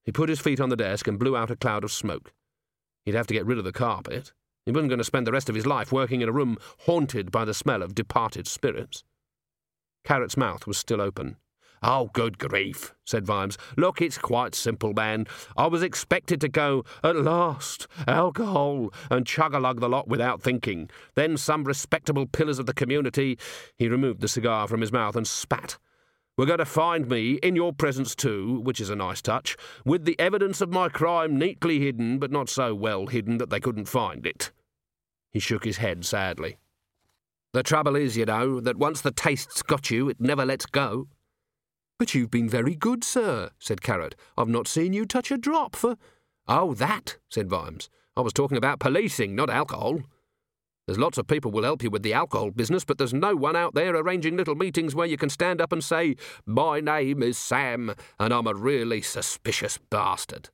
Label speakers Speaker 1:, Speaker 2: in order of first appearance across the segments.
Speaker 1: He put his feet on the desk and blew out a cloud of smoke. He'd have to get rid of the carpet. He wasn't going to spend the rest of his life working in a room haunted by the smell of departed spirits. Carrot's mouth was still open. "Oh, good grief," said Vimes. "Look, it's quite simple, man. I was expected to go, 'At last, alcohol,' and chug-a-lug the lot without thinking. Then some respectable pillars of the community—" He removed the cigar from his mouth and spat. "We're going to find me, in your presence too, which is a nice touch, with the evidence of my crime neatly hidden, but not so well hidden that they couldn't find it." He shook his head sadly. "The trouble is, you know, that once the taste's got you, it never lets go." "But you've been very good, sir," said Carrot. "I've not seen you touch a drop for—" "Oh, that," said Vimes. "I was talking about policing, not alcohol. There's lots of people will help you with the alcohol business, but there's no one out there arranging little meetings where you can stand up and say, 'My name is Sam, and I'm a really suspicious bastard.'"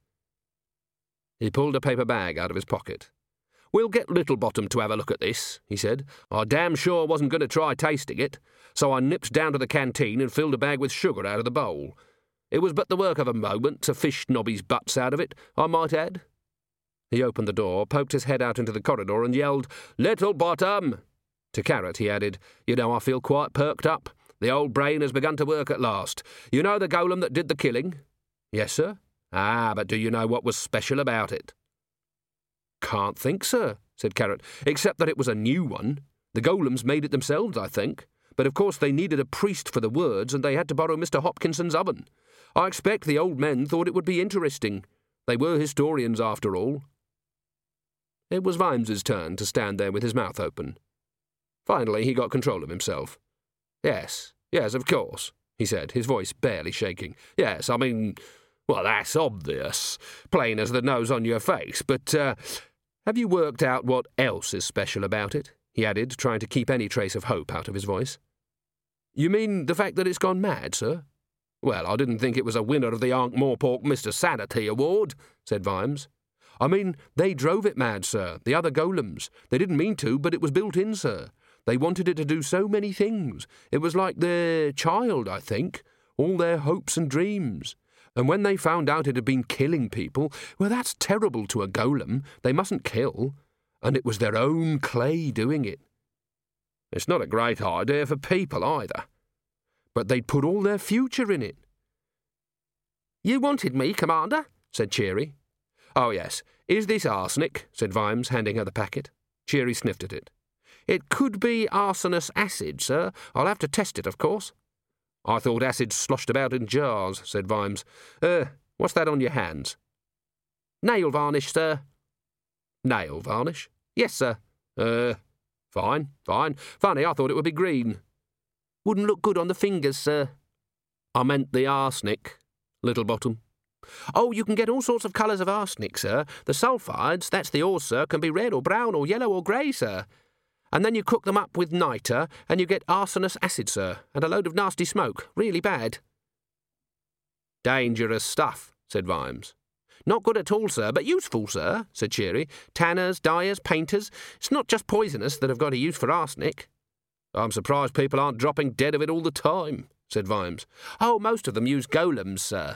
Speaker 1: He pulled a paper bag out of his pocket. "We'll get Littlebottom to have a look at this," he said. "I damn sure wasn't going to try tasting it, so I nipped down to the canteen and filled a bag with sugar out of the bowl. It was but the work of a moment to fish nobbies' butts out of it, I might add." He opened the door, poked his head out into the corridor and yelled, "Littlebottom!" To Carrot he added, "You know, I feel quite perked up. The old brain has begun to work at last. You know the golem that did the killing?" "Yes, sir." "Ah, but do you know what was special about it?" "Can't think, sir," said Carrot, "except that it was a new one. The golems made it themselves, I think. But of course they needed a priest for the words, and they had to borrow Mr. Hopkinson's oven. I expect the old men thought it would be interesting. They were historians, after all." It was Vimes's turn to stand there with his mouth open. Finally he got control of himself. Yes, of course," he said, his voice barely shaking. "Yes, I mean, well, that's obvious, plain as the nose on your face, but, have you worked out what else is special about it?" he added, trying to keep any trace of hope out of his voice. "You mean the fact that it's gone mad, sir?" "Well, I didn't think it was a winner of the Ankh-Morpork Mr. Sanity Award," said Vimes. "I mean, they drove it mad, sir, the other golems. They didn't mean to, but it was built in, sir. They wanted it to do so many things. It was like their child, I think, all their hopes and dreams. And when they found out it had been killing people, well, that's terrible to a golem. They mustn't kill. And it was their own clay doing it. It's not a great idea for people either. But they'd put all their future in it." "You wanted me, Commander?" said Cheery. "Oh, yes. Is this arsenic?" said Vimes, handing her the packet. Cheery sniffed at it. "It could be arsenous acid, sir. I'll have to test it, of course." "I thought acid sloshed about in jars," said Vimes. What's that on your hands?" "Nail varnish, sir." "Nail varnish?" "Yes, sir."
Speaker 2: Fine. Funny, I thought it would be green."
Speaker 1: "Wouldn't look good on the fingers, sir."
Speaker 2: "I meant the arsenic, Littlebottom."
Speaker 1: "Oh, you can get all sorts of colours of arsenic, sir. The sulphides, that's the ores, sir, can be red or brown or yellow or grey, sir. And then you cook them up with niter, and you get arsenous acid, sir, and a load of nasty smoke. Really bad."
Speaker 2: "Dangerous stuff," said Vimes.
Speaker 1: "Not good at all, sir, but useful, sir," said Cheery. "Tanners, dyers, painters. It's not just poisonous that have got a use for arsenic."
Speaker 2: "I'm surprised people aren't dropping dead of it all the time," said Vimes.
Speaker 1: "Oh, most of them use golems, sir."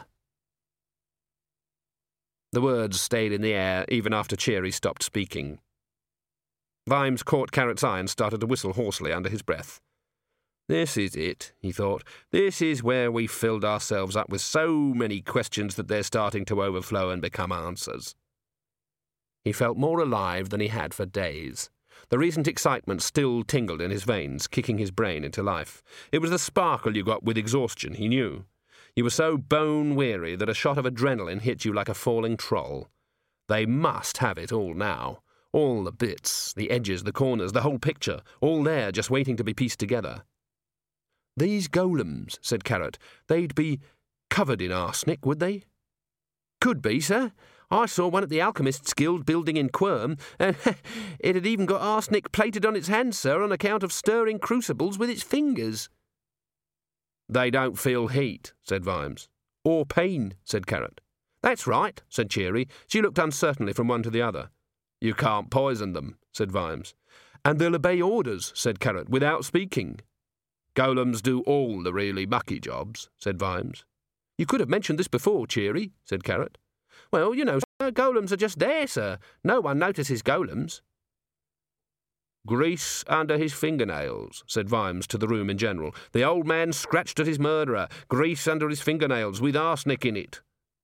Speaker 2: The words stayed in the air even after Cheery stopped speaking. Vimes caught Carrot's eye and started to whistle hoarsely under his breath. "This is it," he thought. "This is where we filled ourselves up with so many questions that they're starting to overflow and become answers." He felt more alive than he had for days. The recent excitement still tingled in his veins, kicking his brain into life. It was the sparkle you got with exhaustion, he knew. You were so bone-weary that a shot of adrenaline hit you like a falling troll. They must have it all now. All the bits, the edges, the corners, the whole picture, all there just waiting to be pieced together. "These golems," said Carrot, "they'd be covered in arsenic, would they?"
Speaker 1: "Could be, sir. I saw one at the Alchemists' Guild building in Quirm, and it had even got arsenic plated on its hands, sir, on account of stirring crucibles with its fingers."
Speaker 2: "They don't feel heat," said Vimes.
Speaker 1: "Or pain," said Carrot.
Speaker 2: "That's right," said Cheery. She looked uncertainly from one to the other. "You can't poison them," said Vimes.
Speaker 1: "And they'll obey orders," said Carrot, "without speaking."
Speaker 2: "Golems do all the really mucky jobs," said Vimes.
Speaker 1: "You could have mentioned this before, Cheery," said Carrot. Well, you know, sir, golems are just there, sir. No one notices golems.
Speaker 2: Grease under his fingernails, said Vimes to the room in general. The old man scratched at his murderer. Grease under his fingernails, with arsenic in it.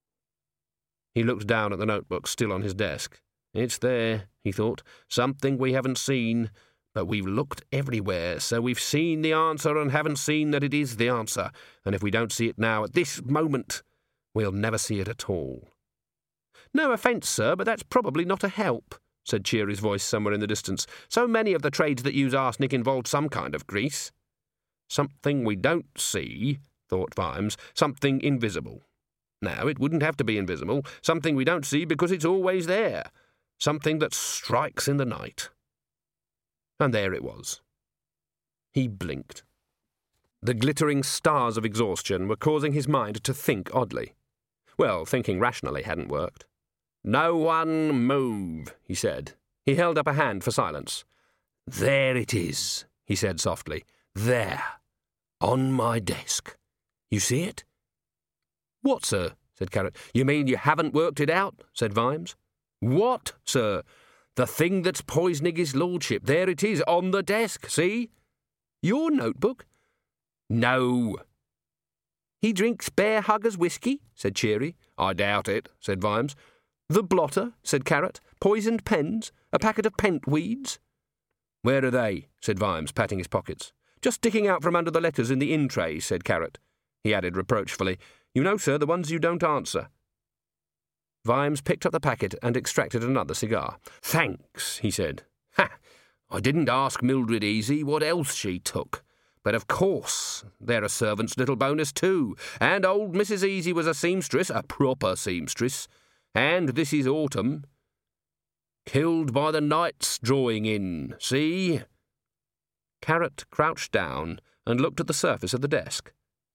Speaker 2: He looked down at the notebook still on his desk. It's there, he thought. Something we haven't seen. But we've looked everywhere, so we've seen the answer and haven't seen that it is the answer. And if we don't see it now, at this moment, we'll never see it at all.
Speaker 1: No offence, sir, but that's probably not a help, said Cheery's voice somewhere in the distance. So many of the trades that use arsenic involve some kind of grease.
Speaker 2: Something we don't see, thought Vimes. Something invisible. No, it wouldn't have to be invisible. Something we don't see because it's always there. Something that strikes in the night. And there it was. He blinked. The glittering stars of exhaustion were causing his mind to think oddly. Well, thinking rationally hadn't worked. No one move, he said. He held up a hand for silence. There it is, he said softly. There. On my desk. You see it?
Speaker 1: What, sir? Said Carrot.
Speaker 2: You mean you haven't worked it out? Said Vimes. What, sir? The thing that's poisoning his lordship. There it is, on the desk, see?
Speaker 1: Your notebook?
Speaker 2: No.
Speaker 1: He drinks bear huggers whiskey, said Cheery.
Speaker 2: I doubt it, said Vimes.
Speaker 1: The blotter, said Carrot. Poisoned pens? A packet of pentweeds?
Speaker 2: Where are they? Said Vimes, patting his pockets.
Speaker 1: Just sticking out from under the letters in the in-tray, said Carrot.
Speaker 2: He added reproachfully, You know, sir, the ones you don't answer.
Speaker 1: Vimes picked up the packet and extracted another cigar.
Speaker 2: Thanks, he said. Ha! I didn't ask Mildred Easy what else she took. But of course, they're a servant's little bonus too. And old Mrs. Easy was a seamstress, a proper seamstress. And this is autumn. Killed by the night's drawing in, see?
Speaker 1: Carrot crouched down and looked at the surface of the desk.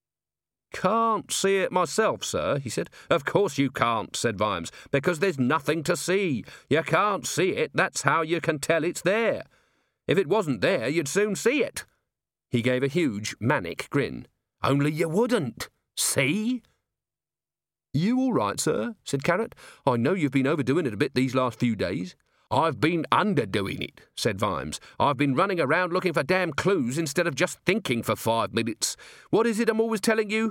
Speaker 2: Can't see it myself, sir, he said. Of course you can't, said Vimes, because there's nothing to see. You can't see it, that's how you can tell it's there. If it wasn't there, you'd soon see it.
Speaker 1: He gave a huge, manic grin.
Speaker 2: Only you wouldn't. See?
Speaker 1: You all right, sir? Said Carrot. I know you've been overdoing it a bit these last few days.
Speaker 2: I've been underdoing it, said Vimes. I've been running around looking for damn clues instead of just thinking for 5 minutes.
Speaker 1: What is it I'm always telling you?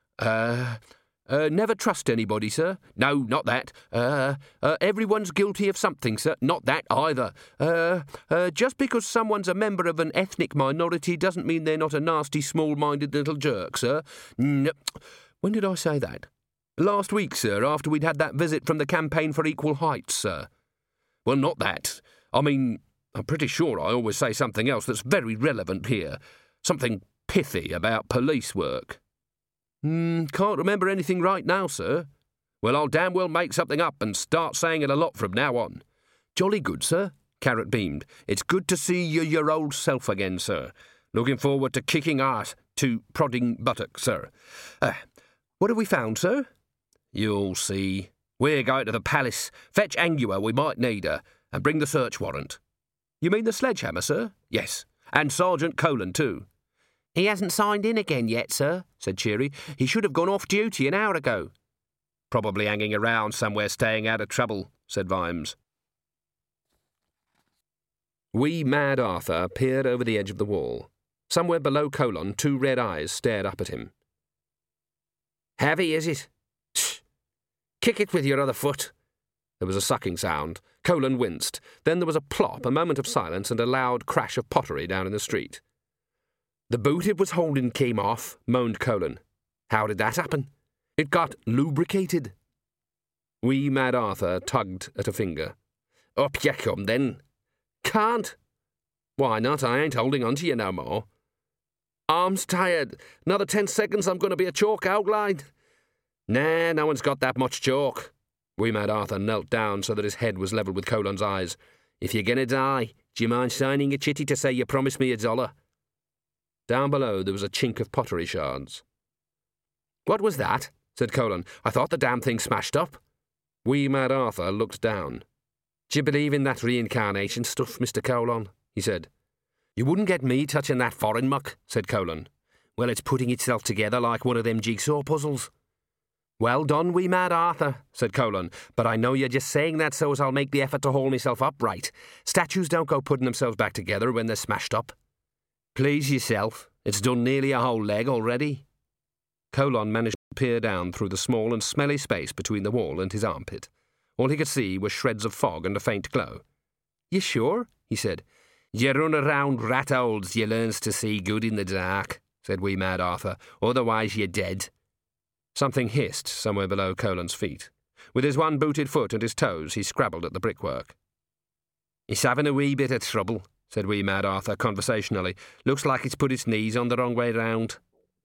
Speaker 1: Never trust anybody, sir.
Speaker 2: No, not that.
Speaker 1: Everyone's guilty of something, sir.
Speaker 2: Not that either.
Speaker 1: Just because someone's a member of an ethnic minority doesn't mean they're not a nasty, small-minded little jerk, sir.
Speaker 2: No.
Speaker 1: When did I say that? Last week, sir, after we'd had that visit from the Campaign for Equal Heights, sir.
Speaker 2: Well, not that. I mean, I'm pretty sure I always say something else that's very relevant here. Something pithy about police work.
Speaker 1: Can't remember anything right now, sir.
Speaker 2: Well, I'll damn well make something up and start saying it a lot from now on.
Speaker 1: Jolly good, sir.
Speaker 2: Carrot beamed. It's good to see you your old self again, sir. Looking forward to kicking ass, to prodding buttocks, sir.
Speaker 1: What have we found, sir?
Speaker 2: You'll see. We're going to the palace. Fetch Angua, we might need her, and bring the search warrant.
Speaker 1: You mean the sledgehammer, sir?
Speaker 2: Yes, and Sergeant Colin, too.
Speaker 1: He hasn't signed in again yet, sir, said Cheery. He should have gone off duty an hour ago.
Speaker 2: Probably hanging around somewhere staying out of trouble, said Vimes.
Speaker 1: Wee Mad Arthur peered over the edge of the wall. Somewhere below Colon, 2 red eyes stared up at him.
Speaker 2: Heavy, is it? Shh. Kick it with your other foot.
Speaker 1: There was a sucking sound. Colon winced. Then there was a plop, a moment of silence, and a loud crash of pottery down in the street.
Speaker 2: The boot it was holding came off, moaned Colon. How did that happen?
Speaker 1: It got lubricated.
Speaker 2: Wee Mad Arthur tugged at a finger.
Speaker 1: Up you come, then.
Speaker 2: Can't.
Speaker 1: Why not? I ain't holding on to you no more.
Speaker 2: Arm's tired. Another 10 seconds I'm going to be a chalk outline.
Speaker 1: Nah, no one's got that much chalk. Wee Mad Arthur knelt down so that his head was level with Colon's eyes. If you're going to die, do you mind signing a chitty to say you promised me $1? Down below there was a chink of pottery shards.
Speaker 2: What was that? Said Colon. I thought the damn thing smashed up.
Speaker 1: Wee Mad Arthur looked down.
Speaker 2: Do you believe in that reincarnation stuff, Mr. Colon? He said.
Speaker 1: You wouldn't get me touching that foreign muck, said Colon.
Speaker 2: Well, it's putting itself together like one of them jigsaw puzzles.
Speaker 1: Well done, wee mad Arthur, said Colin, but I know you're just saying that so as I'll make the effort to hold myself upright. Statues don't go putting themselves back together when they're smashed up. Please yourself, it's done nearly a whole leg already. Colin managed to peer down through the small and smelly space between the wall and his armpit. All he could see were shreds of fog and a faint glow. You sure? He said. You run around rat holes, you learns to see good in the dark, said wee mad Arthur. Otherwise you're dead. Something hissed somewhere below Colin's feet. With his one-booted foot and his toes, he scrabbled at the brickwork. He's having a wee bit of trouble, said wee mad Arthur conversationally. Looks like it's put its knees on the wrong way round.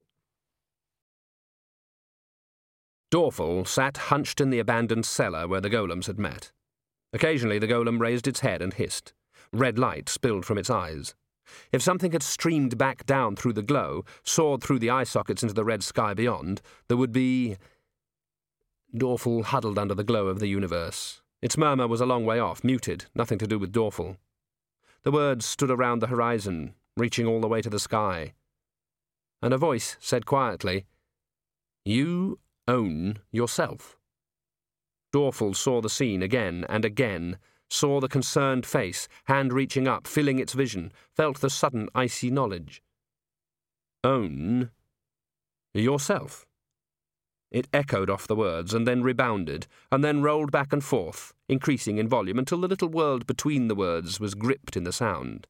Speaker 1: Dorfel sat hunched in the abandoned cellar where the golems had met. Occasionally the golem raised its head and hissed. Red light spilled from its eyes. If something had streamed back down through the glow, soared through the eye sockets into the red sky beyond, there would be... Dorfel huddled under the glow of the universe. Its murmur was a long way off, muted, nothing to do with Dorfel. The words stood around the horizon, reaching all the way to the sky. And a voice said quietly, You own yourself. Dorfel saw the scene again and again, saw the concerned face, hand reaching up, filling its vision, felt the sudden icy knowledge. Own yourself. It echoed off the words, and then rebounded, and then rolled back and forth, increasing in volume until the little world between the words was gripped in the sound.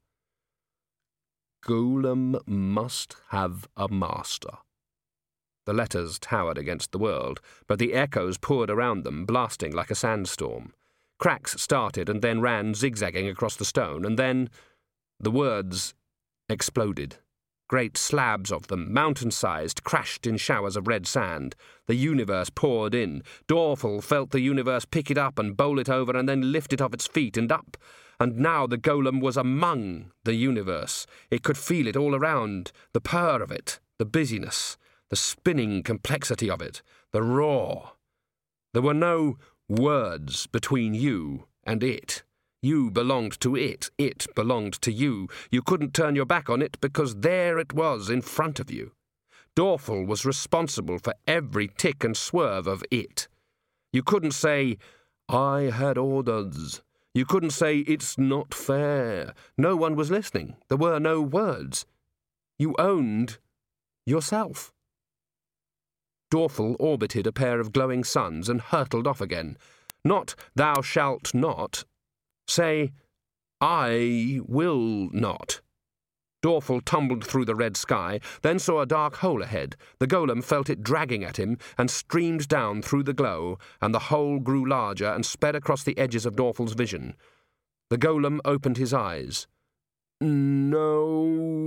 Speaker 1: Golem must have a master. The letters towered against the world, but the echoes poured around them, blasting like a sandstorm. Cracks started and then ran zigzagging across the stone, and then the words exploded. Great slabs of them, mountain-sized, crashed in showers of red sand. The universe poured in. Dorfel felt the universe pick it up and bowl it over and then lift it off its feet and up. And now the golem was among the universe. It could feel it all around, the purr of it, the busyness, the spinning complexity of it, the roar. There were no words between you and it. You belonged to it belonged to you. You couldn't turn your back on it because there it was in front of you. Dorfel was responsible for every tick and swerve of it. You couldn't say, I had orders. You couldn't say, it's not fair. No one was listening. There were no words. You owned yourself. Dorfel orbited a pair of glowing suns and hurtled off again. Not, thou shalt not. Say, I will not. Dorfel tumbled through the red sky, then saw a dark hole ahead. The golem felt it dragging at him and streamed down through the glow, and the hole grew larger and sped across the edges of Dorfel's vision. The golem opened his eyes. No,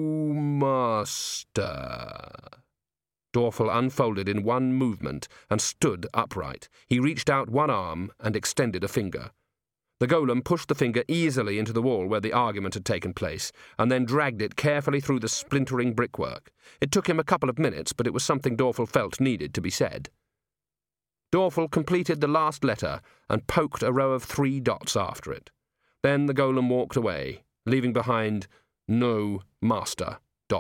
Speaker 1: master. Dorfel unfolded in one movement and stood upright. He reached out one arm and extended a finger. The golem pushed the finger easily into the wall where the argument had taken place, and then dragged it carefully through the splintering brickwork. It took him a couple of minutes, but it was something Dorfel felt needed to be said. Dorfel completed the last letter and poked a row of 3 dots after it. Then the golem walked away, leaving behind no master, ...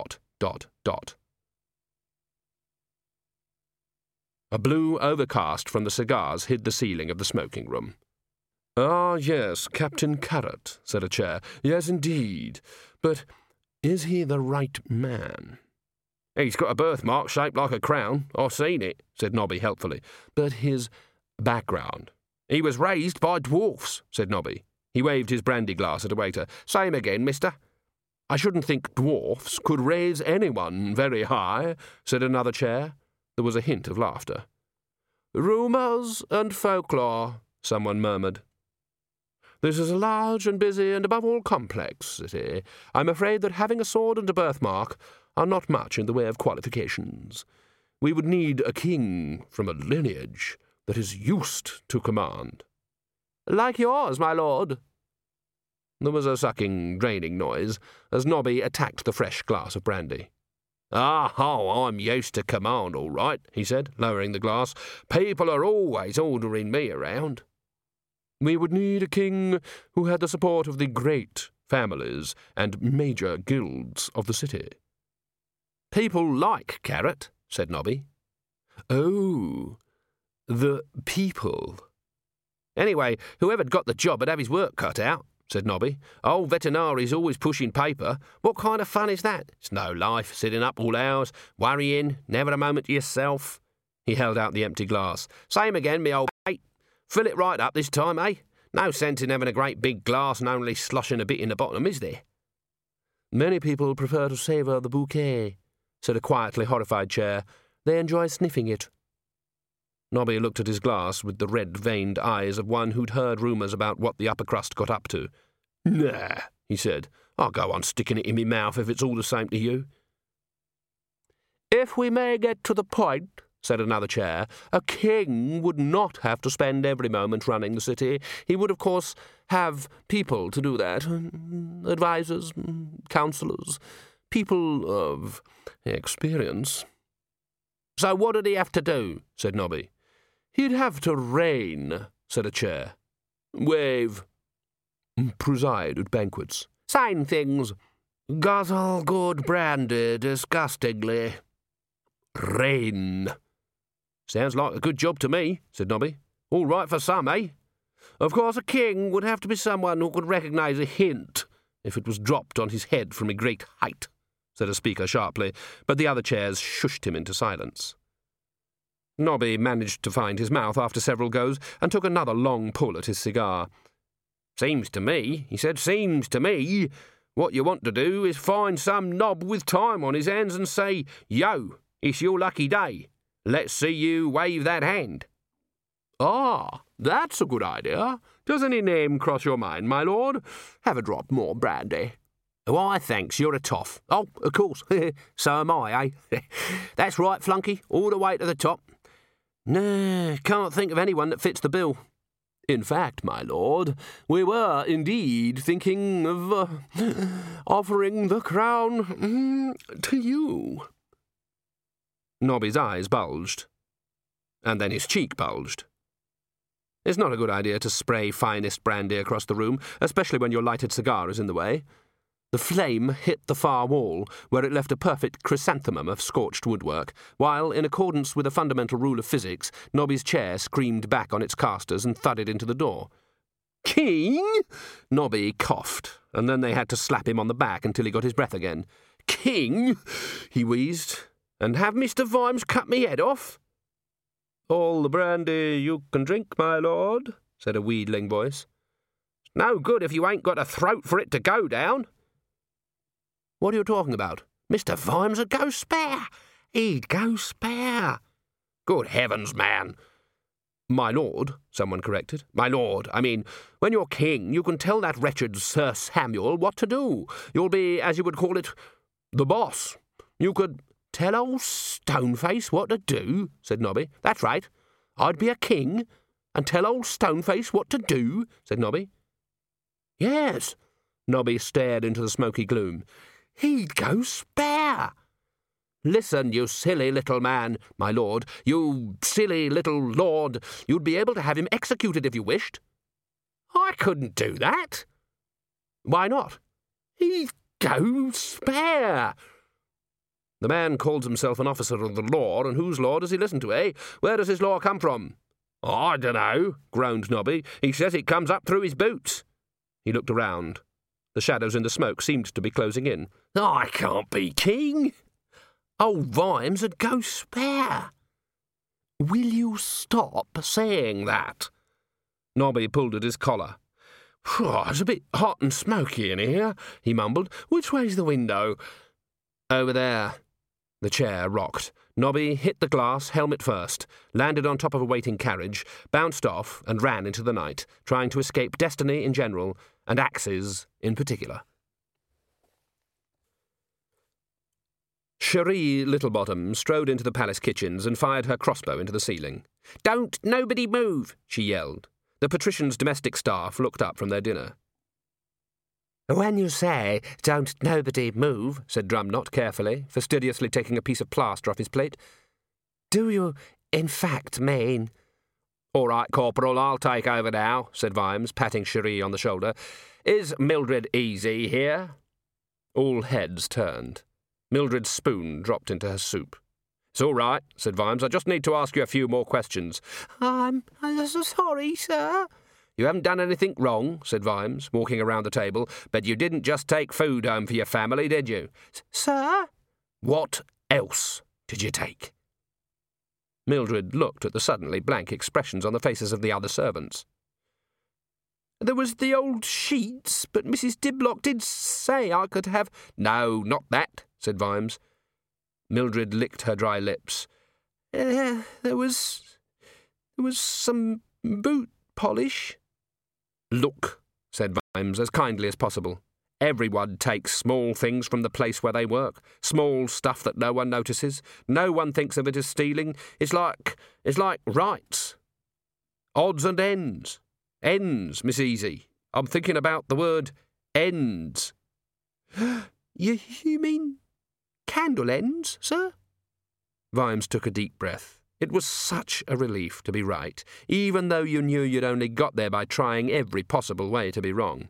Speaker 1: A blue overcast from the cigars hid the ceiling of the smoking room. Ah, yes, Captain Carrot, said a chair. Yes, indeed. But is he the right man? He's got a birthmark shaped like a crown. I've seen it, said Nobby helpfully. But his background? He was raised by dwarfs, said Nobby. He waved his brandy glass at a waiter. Same again, mister. I shouldn't think dwarfs could raise anyone very high, said another chair. There was a hint of laughter. Rumours and folklore, someone murmured. This is a large and busy and above all complex city. I'm afraid that having a sword and a birthmark are not much in the way of qualifications. We would need a king from a lineage that is used to command. Like yours, my lord. There was a sucking, draining noise as Nobby attacked the fresh glass of brandy. I'm used to command, all right, he said, lowering the glass. People are always ordering me around. We would need a king who had the support of the great families and major guilds of the city. People like Carrot, said Nobby. Oh, The people. Anyway, whoever'd got the job would have his work cut out, said Nobby. Old Veterinary's always pushing paper. What kind of fun is that? It's no life, sitting up all hours, worrying, never a moment to yourself. He held out the empty glass. Same again, me old mate. Fill it right up this time, eh? No sense in having a great big glass and only sloshing a bit in the bottom, is there? Many people prefer to savour the bouquet, said a quietly horrified chair. They enjoy sniffing it. Nobby looked at his glass with the red-veined eyes of one who'd heard rumours about what the upper crust got up to. Nah, he said. I'll go on sticking it in me mouth if it's all the same to you. If we may get to the point, said another chair, a king would not have to spend every moment running the city. He would, of course, have people to do that. Advisors, counsellors, people of experience. So what did he have to do? Said Nobby. He'd have to reign, said a chair. Wave. Preside at banquets. Sign things. Guzzle good brandy disgustingly. Reign. Sounds like a good job to me, said Nobby. All right for some, eh? Of course, a king would have to be someone who could recognise a hint if it was dropped on his head from a great height, said a speaker sharply, but the other chairs shushed him into silence. Nobby managed to find his mouth after several goes and took another long pull at his cigar. Seems to me, he said, seems to me, what you want to do is find some knob with time on his hands and say, Yo, it's your lucky day. Let's see you wave that hand. Ah, that's a good idea. Does any name cross your mind, my lord? Have a drop more brandy. Why, thanks, you're a toff. Oh, of course, so am I, eh? That's right, flunky, all the way to the top. Nah, can't think of anyone that fits the bill. In fact, my lord, we were indeed thinking of offering the crown to you. Nobby's eyes bulged, and then his cheek bulged. It's not a good idea to spray finest brandy across the room, especially when your lighted cigar is in the way. The flame hit the far wall, where it left a perfect chrysanthemum of scorched woodwork, while, in accordance with a fundamental rule of physics, Nobby's chair screamed back on its casters and thudded into the door. King? Nobby coughed, and then they had to slap him on the back until he got his breath again. King? He wheezed. And have Mr. Vimes cut me head off? All the brandy you can drink, my lord, said a wheedling voice. No good if you ain't got a throat for it to go down. What are you talking about? Mr. Vimes would go spare. He'd go spare. Good heavens, man. My lord, someone corrected. My lord, I mean, when you're king, you can tell that wretched Sir Samuel what to do. You'll be, as you would call it, the boss. You could... Tell old Stoneface what to do, said Nobby. That's right. I'd be a king and tell old Stoneface what to do, said Nobby. Yes. Nobby stared into the smoky gloom. He'd go spare. Listen, you silly little man, my lord, you silly little lord. You'd be able to have him executed if you wished. I couldn't do that. Why not? He'd go spare. The man calls himself an officer of the law, and whose law does he listen to, eh? Where does his law come from? I dunno, groaned Nobby. He says it comes up through his boots. He looked around. The shadows in the smoke seemed to be closing in. I can't be king. Old Vimes would go spare. Will you stop saying that? Nobby pulled at his collar. It's a bit hot and smoky in here, he mumbled. Which way's the window? Over there. The chair rocked. Nobby hit the glass, helmet first, landed on top of a waiting carriage, bounced off and ran into the night, trying to escape destiny in general, and axes in particular. Cherie Littlebottom strode into the palace kitchens and fired her crossbow into the ceiling. Don't nobody move, she yelled. The patricians' domestic staff looked up from their dinner. When you say, don't nobody move, said Drumknott carefully, fastidiously taking a piece of plaster off his plate, do you, in fact, mean... All right, Corporal, I'll take over now, said Vimes, patting Cherie on the shoulder. Is Mildred Easy here? All heads turned. Mildred's spoon dropped into her soup. It's all right, said Vimes. I just need to ask you a few more questions.
Speaker 2: I'm so sorry, sir.
Speaker 1: You haven't done anything wrong, said Vimes, walking around the table, but you didn't just take food home for your family, did you?
Speaker 2: Sir?
Speaker 1: What else did you take? Mildred looked at the suddenly blank expressions on the faces of the other servants.
Speaker 2: There was the old sheets, but Mrs. Diblock did say I could have...
Speaker 1: No, not that, said Vimes. Mildred licked her dry lips.
Speaker 2: There was some boot polish.
Speaker 1: Look, said Vimes, as kindly as possible. Everyone takes small things from the place where they work, small stuff that no one notices. No one thinks of it as stealing. It's like rights. Odds and ends. Ends, Miss Easy. I'm thinking about the word ends.
Speaker 2: You mean candle ends, sir?
Speaker 1: Vimes took a deep breath. It was such a relief to be right, even though you knew you'd only got there by trying every possible way to be wrong.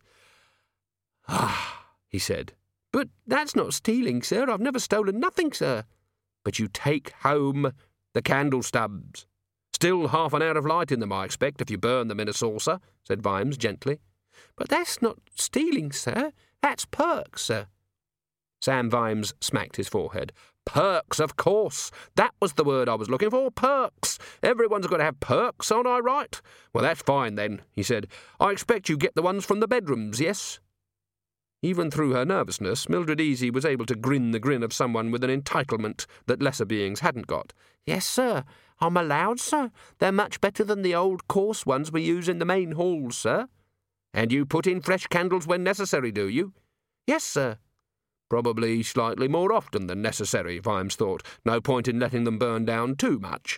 Speaker 2: Ah, he said. But that's not stealing, sir. I've never stolen nothing, sir.
Speaker 1: But you take home the candle stubs. Still half an hour of light in them, I expect, if you burn them in a saucer, said Vimes gently.
Speaker 2: But that's not stealing, sir. That's perks, sir.
Speaker 1: Sam Vimes smacked his forehead. Perks, of course. That was the word I was looking for. Perks. Everyone's got to have perks, aren't I right? Well, that's fine then, he said. I expect you get the ones from the bedrooms, yes? Even through her nervousness, Mildred Easy was able to grin the grin of someone with an entitlement that lesser beings hadn't got.
Speaker 2: Yes, sir. I'm allowed, sir. They're much better than the old coarse ones we use in the main halls, sir.
Speaker 1: And you put in fresh candles when necessary, do you?
Speaker 2: Yes, sir.
Speaker 1: Probably slightly more often than necessary, Vimes thought. No point in letting them burn down too much.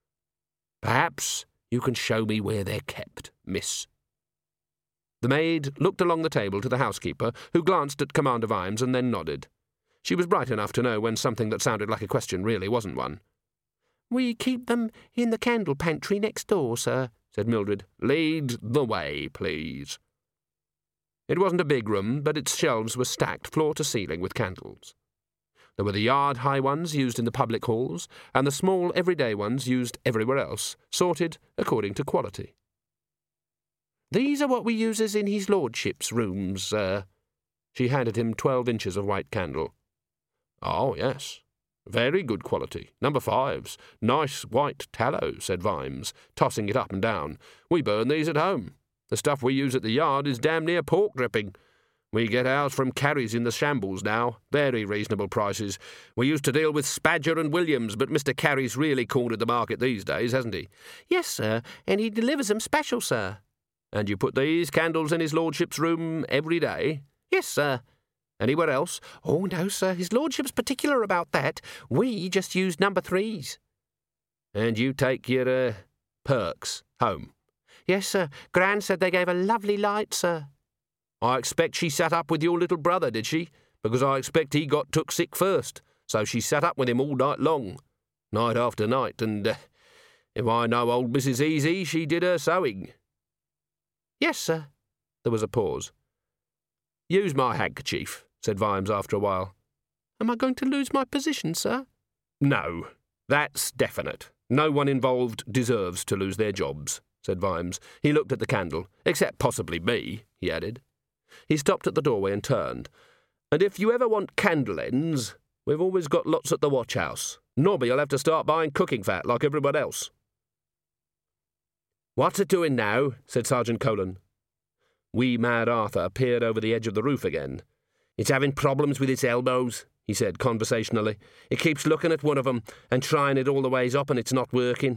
Speaker 1: Perhaps you can show me where they're kept, miss. The maid looked along the table to the housekeeper, who glanced at Commander Vimes and then nodded. She was bright enough to know when something that sounded like a question really wasn't one.
Speaker 2: We keep them in the candle pantry next door, sir,
Speaker 1: said Mildred. Lead the way, please. It wasn't a big room, but its shelves were stacked floor to ceiling with candles. There were the yard-high ones used in the public halls, and the small everyday ones used everywhere else, sorted according to quality.
Speaker 2: These are what we uses in his lordship's rooms, sir.
Speaker 1: She handed him 12 inches of white candle. Oh, yes. Very good quality. No. 5s. Nice white tallow, said Vimes, tossing it up and down. We burn these at home. The stuff we use at the yard is damn near pork dripping. We get ours from Carey's in the Shambles now. Very reasonable prices. We used to deal with Spadger and Williams, but Mr. Carey's really cornered the market these days, hasn't he?
Speaker 2: Yes, sir, and he delivers them special, sir.
Speaker 1: And you put these candles in his lordship's room every day?
Speaker 2: Yes, sir.
Speaker 1: Anywhere else?
Speaker 2: Oh, no, sir. His lordship's particular about that. We just use No. 3s.
Speaker 1: And you take your, perks home?
Speaker 2: Yes, sir. Gran said they gave a lovely light, sir.
Speaker 1: I expect she sat up with your little brother, did she? Because I expect he got took sick first, so she sat up with him all night long, night after night, and if I know old Mrs. Easy, she did her sewing.
Speaker 2: Yes, sir.
Speaker 1: There was a pause. Use my handkerchief, said Vimes after a while.
Speaker 2: Am I going to lose my position, sir?
Speaker 1: No, that's definite. No one involved deserves to lose their jobs, said Vimes. He looked at the candle. Except possibly me, he added. He stopped at the doorway and turned. And if you ever want candle ends, we've always got lots at the watch house. Nobby'll have to start buying cooking fat like everyone else. What's it doing now? Said Sergeant Colon. Wee Mad Arthur peered over the edge of the roof again. It's having problems with its elbows, he said conversationally. It keeps looking at one of them and trying it all the ways up and it's not working.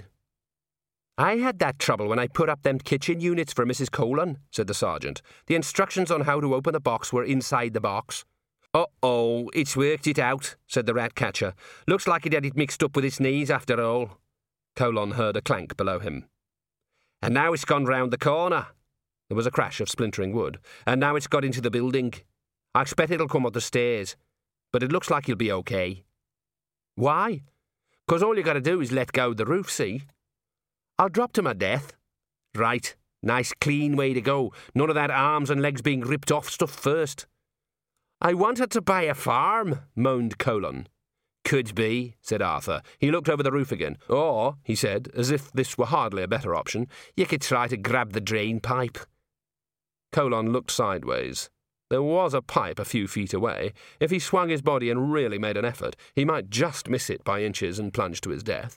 Speaker 1: I had that trouble when I put up them kitchen units for Mrs. Colon, said the sergeant. The instructions on how to open the box were inside the box. Uh-oh, it's worked it out, said the rat catcher. Looks like it had it mixed up with its knees after all. Colon heard a clank below him. And now it's gone round the corner. There was a crash of splintering wood. And now it's got into the building. I expect it'll come up the stairs. But it looks like you'll be okay. Why? 'Cause all you got to do is let go of the roof, see? I'll drop to my death. Right. Nice clean way to go. None of that arms and legs being ripped off stuff first. I wanted to buy a farm, moaned Colon. Could be, said Arthur. He looked over the roof again. Or, he said, as if this were hardly a better option, you could try to grab the drain pipe. Colon looked sideways. There was a pipe a few feet away. If he swung his body and really made an effort, he might just miss it by inches and plunge to his death.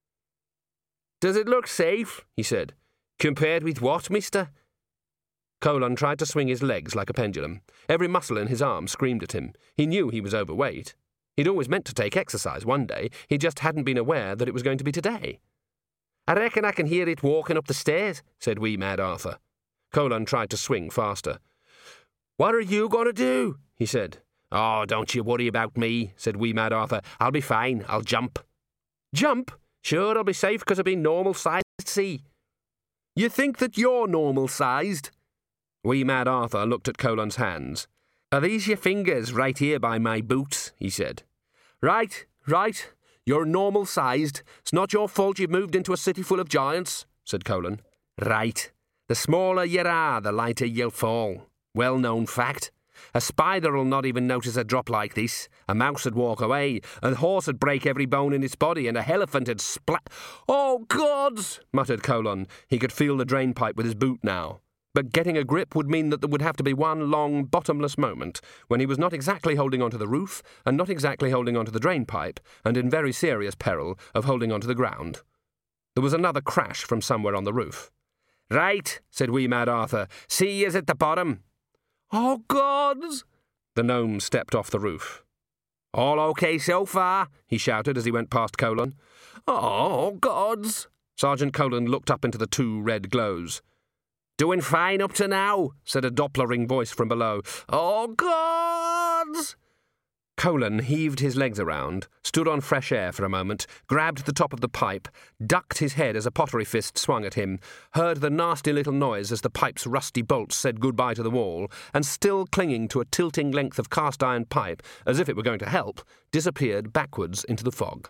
Speaker 1: Does it look safe? He said. Compared with what, mister? Colon tried to swing his legs like a pendulum. Every muscle in his arm screamed at him. He knew he was overweight. He'd always meant to take exercise one day. He just hadn't been aware that it was going to be today. I reckon I can hear it walking up the stairs, said wee Mad Arthur. Colon tried to swing faster. What are you going to do? He said. Oh, don't you worry about me, said wee Mad Arthur. I'll be fine. I'll jump. Jump? Sure, I'll be safe because I'll be normal-sized, see. You think that you're normal-sized? Wee Mad Arthur looked at Colon's hands. Are these your fingers right here by my boots? He said. Right. You're normal-sized. It's not your fault you've moved into a city full of giants, said Colon. Right. The smaller you are, the lighter you'll fall. Well-known fact. A spider'll not even notice a drop like this. A mouse would walk away. A horse would break every bone in its body, and a elephant would splat... Oh, gods! Muttered Colon. He could feel the drain pipe with his boot now. But getting a grip would mean that there would have to be one long, bottomless moment when he was not exactly holding onto the roof and not exactly holding onto the drain pipe and in very serious peril of holding onto the ground. There was another crash from somewhere on the roof. Right, said wee Mad Arthur. See yous at the bottom. Oh, gods! The gnome stepped off the roof. All okay so far? He shouted as he went past Colon. Oh, gods! Sergeant Colon looked up into the two red glows. Doing fine up to now, said a Dopplering voice from below. Oh, gods! Colon heaved his legs around, stood on fresh air for a moment, grabbed the top of the pipe, ducked his head as a pottery fist swung at him, heard the nasty little noise as the pipe's rusty bolts said goodbye to the wall, and still clinging to a tilting length of cast-iron pipe, as if it were going to help, disappeared backwards into the fog.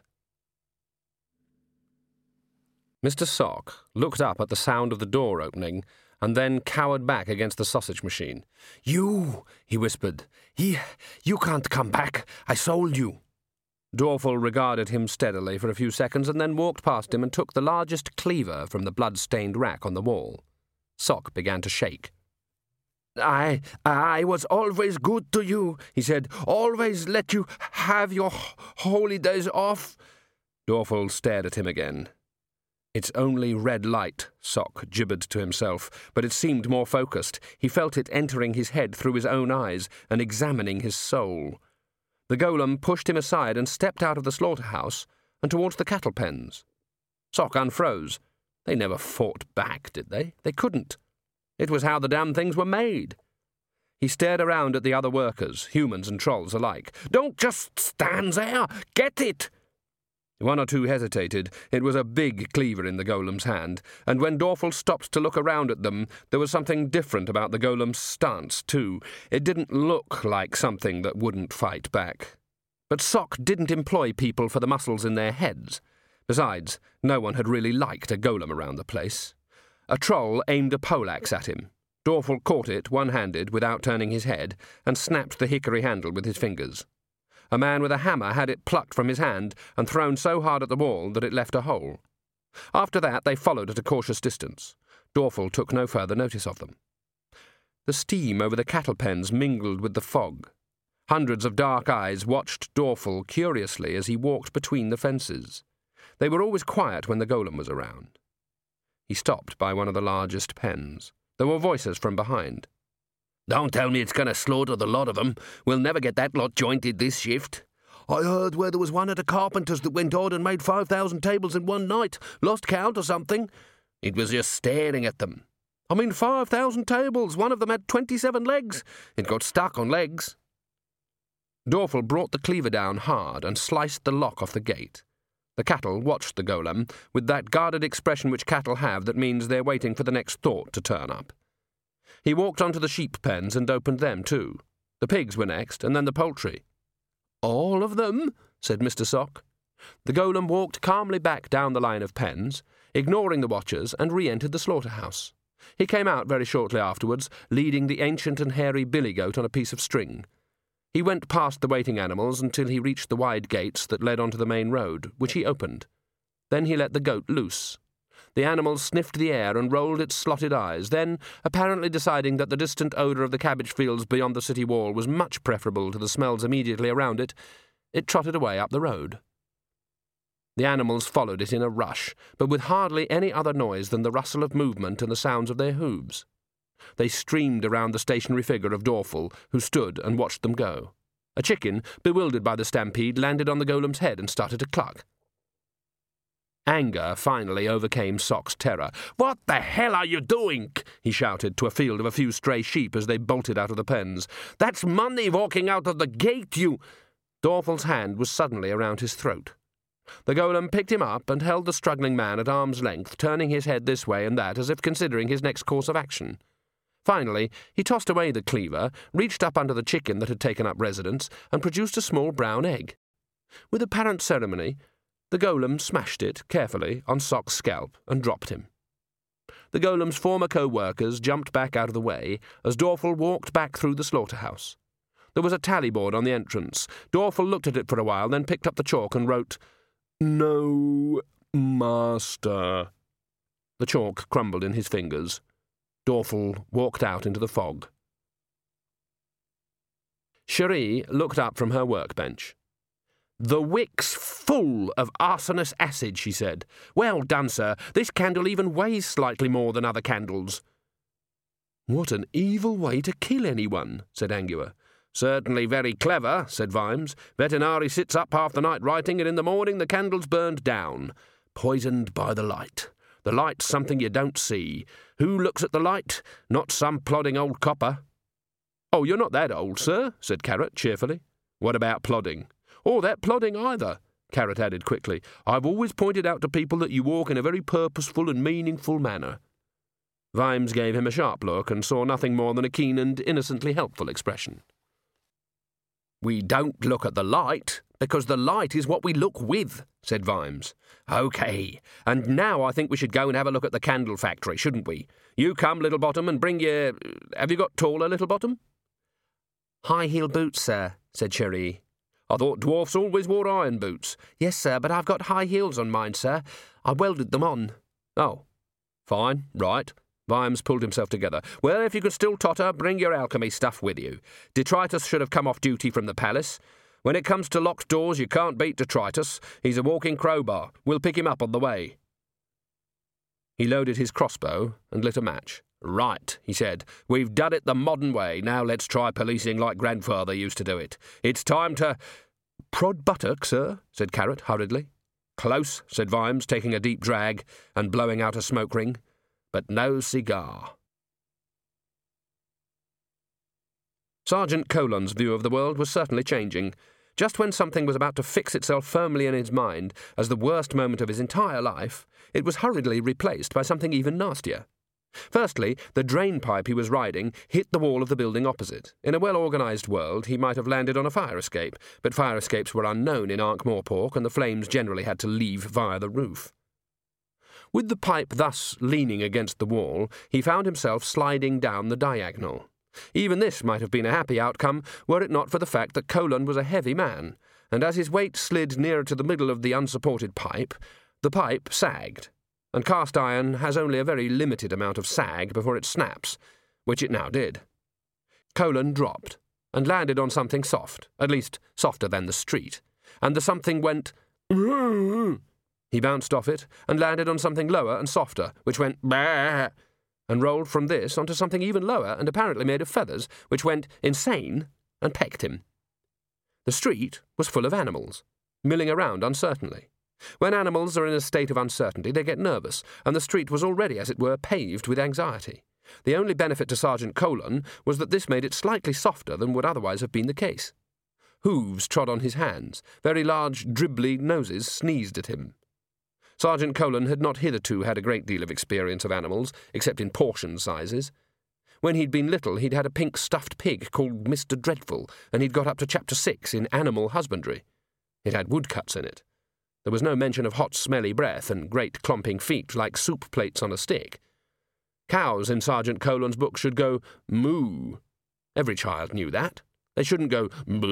Speaker 1: Mr. Sock looked up at the sound of the door opening and then cowered back against the sausage machine. You, he whispered. You can't come back. I sold you. Dorfel regarded him steadily for a few seconds and then walked past him and took the largest cleaver from the blood-stained rack on the wall. Sock began to shake. I was always good to you, he said. Always let you have your holy days off. Dorfel stared at him again. It's only red light, Sock gibbered to himself, but it seemed more focused. He felt it entering his head through his own eyes and examining his soul. The golem pushed him aside and stepped out of the slaughterhouse and towards the cattle pens. Sock unfroze. They never fought back, did they? They couldn't. It was how the damn things were made. He stared around at the other workers, humans and trolls alike. Don't just stand there! Get it! One or two hesitated. It was a big cleaver in the golem's hand, and when Dorfel stopped to look around at them, there was something different about the golem's stance, too. It didn't look like something that wouldn't fight back. But Sock didn't employ people for the muscles in their heads. Besides, no one had really liked a golem around the place. A troll aimed a poleaxe at him. Dorfel caught it one-handed without turning his head, and snapped the hickory handle with his fingers. A man with a hammer had it plucked from his hand and thrown so hard at the wall that it left a hole. After that, they followed at a cautious distance. Dorfel took no further notice of them. The steam over the cattle pens mingled with the fog. Hundreds of dark eyes watched Dorfel curiously as he walked between the fences. They were always quiet when the golem was around. He stopped by one of the largest pens. There were voices from behind. Don't tell me it's going to slaughter the lot of them. We'll never get that lot jointed this shift. I heard where there was one at a carpenter's that went on and made 5,000 tables in one night. Lost count or something. It was just staring at them. 5,000 tables. One of them had 27 legs. It got stuck on legs. Dorfel brought the cleaver down hard and sliced the lock off the gate. The cattle watched the golem with that guarded expression which cattle have that means they're waiting for the next thought to turn up. He walked onto the sheep pens and opened them too. The pigs were next, and then the poultry. All of them? Said Mr. Sock. The golem walked calmly back down the line of pens, ignoring the watchers, and re-entered the slaughterhouse. He came out very shortly afterwards, leading the ancient and hairy billy goat on a piece of string. He went past the waiting animals until he reached the wide gates that led onto the main road, which he opened. Then he let the goat loose. The animal sniffed the air and rolled its slotted eyes. Then, apparently deciding that the distant odour of the cabbage fields beyond the city wall was much preferable to the smells immediately around it, it trotted away up the road. The animals followed it in a rush, but with hardly any other noise than the rustle of movement and the sounds of their hooves. They streamed around the stationary figure of Dorfel, who stood and watched them go. A chicken, bewildered by the stampede, landed on the golem's head and started to cluck. Anger finally overcame Sock's terror. "What the hell are you doing?" he shouted to a field of a few stray sheep as they bolted out of the pens. "That's money walking out of the gate, you—" Dorfel's hand was suddenly around his throat. The golem picked him up and held the struggling man at arm's length, turning his head this way and that as if considering his next course of action. Finally, he tossed away the cleaver, reached up under the chicken that had taken up residence, and produced a small brown egg. With apparent ceremony, the golem smashed it, carefully, on Sock's scalp and dropped him. The golem's former co-workers jumped back out of the way as Dorfel walked back through the slaughterhouse. There was a tally board on the entrance. Dorfel looked at it for a while, then picked up the chalk and wrote, "No, master." The chalk crumbled in his fingers. Dorfel walked out into the fog. Cherie looked up from her workbench. "The wick's full of arsenic acid," she said. "Well done, sir. This candle even weighs slightly more than other candles." "What an evil way to kill anyone," said Angua. "Certainly very clever," said Vimes. "Vetinari sits up half the night writing, and in the morning the candle's burned down. Poisoned by the light. The light's something you don't see. Who looks at the light? Not some plodding old copper." "Oh, you're not that old, sir," said Carrot cheerfully. "What about plodding?" "Or that plodding either," Carrot added quickly. "I've always pointed out to people that you walk in a very purposeful and meaningful manner." Vimes gave him a sharp look and saw nothing more than a keen and innocently helpful expression. "We don't look at the light, because the light is what we look with," said Vimes. "OK, and now I think we should go and have a look at the candle factory, shouldn't we? You come, Littlebottom, and bring your— Have you got taller, Littlebottom?" "High-heel boots, sir," said Cherie. "I thought dwarfs always wore iron boots." "Yes, sir, but I've got high heels on mine, sir. I welded them on." "Oh, fine, right." Vimes pulled himself together. "Well, if you can still totter, bring your alchemy stuff with you. Detritus should have come off duty from the palace. When it comes to locked doors, you can't beat Detritus. He's a walking crowbar. We'll pick him up on the way." He loaded his crossbow and lit a match. "Right," he said. "We've done it the modern way. Now let's try policing like Grandfather used to do it. It's time to—" "Prod buttock, sir," said Carrot hurriedly. "Close," said Vimes, taking a deep drag and blowing out a smoke ring. "But no cigar." Sergeant Colon's view of the world was certainly changing. Just when something was about to fix itself firmly in his mind as the worst moment of his entire life, it was hurriedly replaced by something even nastier. Firstly, the drain pipe he was riding hit the wall of the building opposite. In a well-organised world, he might have landed on a fire escape, but fire escapes were unknown in Ankh-Morpork, and the flames generally had to leave via the roof. With the pipe thus leaning against the wall, he found himself sliding down the diagonal. Even this might have been a happy outcome were it not for the fact that Colon was a heavy man, and as his weight slid nearer to the middle of the unsupported pipe, the pipe sagged, and cast iron has only a very limited amount of sag before it snaps, which it now did. Colon dropped, and landed on something soft, at least softer than the street, and the something went— He bounced off it and landed on something lower and softer, which went bah, and rolled from this onto something even lower and apparently made of feathers, which went insane and pecked him. The street was full of animals, milling around uncertainly. When animals are in a state of uncertainty, they get nervous, and the street was already, as it were, paved with anxiety. The only benefit to Sergeant Colon was that this made it slightly softer than would otherwise have been the case. Hooves trod on his hands. Very large, dribbly noses sneezed at him. Sergeant Colon had not hitherto had a great deal of experience of animals, except in portion sizes. When he'd been little, he'd had a pink stuffed pig called Mr. Dreadful, and he'd got up to Chapter 6 in Animal Husbandry. It had woodcuts in it. There was no mention of hot, smelly breath and great clomping feet like soup plates on a stick. Cows in Sergeant Colon's book should go moo. Every child knew that. They shouldn't go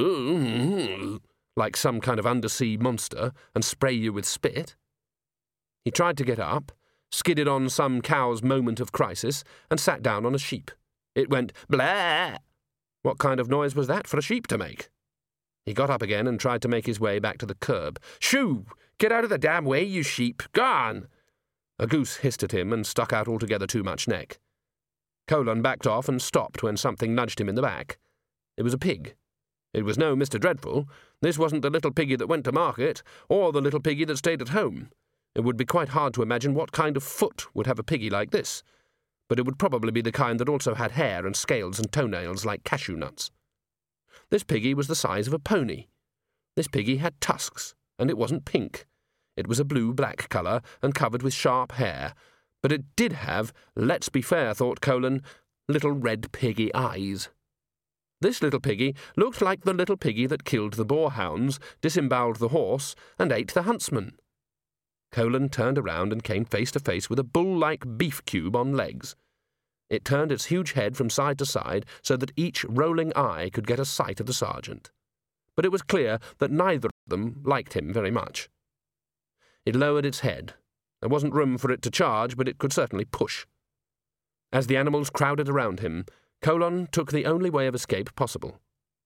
Speaker 1: like some kind of undersea monster and spray you with spit. He tried to get up, skidded on some cow's moment of crisis, and sat down on a sheep. It went blah. What kind of noise was that for a sheep to make? He got up again and tried to make his way back to the curb. Shoo! Get out of the damn way, you sheep! Gone! A goose hissed at him and stuck out altogether too much neck. Colin backed off and stopped when something nudged him in the back. It was a pig. It was no Mr. Dreadful. This wasn't the little piggy that went to market, or the little piggy that stayed at home. It would be quite hard to imagine what kind of foot would have a piggy like this, but it would probably be the kind that also had hair and scales and toenails like cashew nuts. This piggy was the size of a pony. This piggy had tusks, and it wasn't pink. It was a blue-black colour and covered with sharp hair, but it did have, let's be fair, thought Colin, little red piggy eyes. This little piggy looked like the little piggy that killed the boarhounds, disemboweled the horse, and ate the huntsman. Colin turned around and came face to face with a bull-like beef cube on legs. It turned its huge head from side to side so that each rolling eye could get a sight of the sergeant. But it was clear that neither of them liked him very much. It lowered its head. There wasn't room for it to charge, but it could certainly push. As the animals crowded around him, Colin took the only way of escape possible.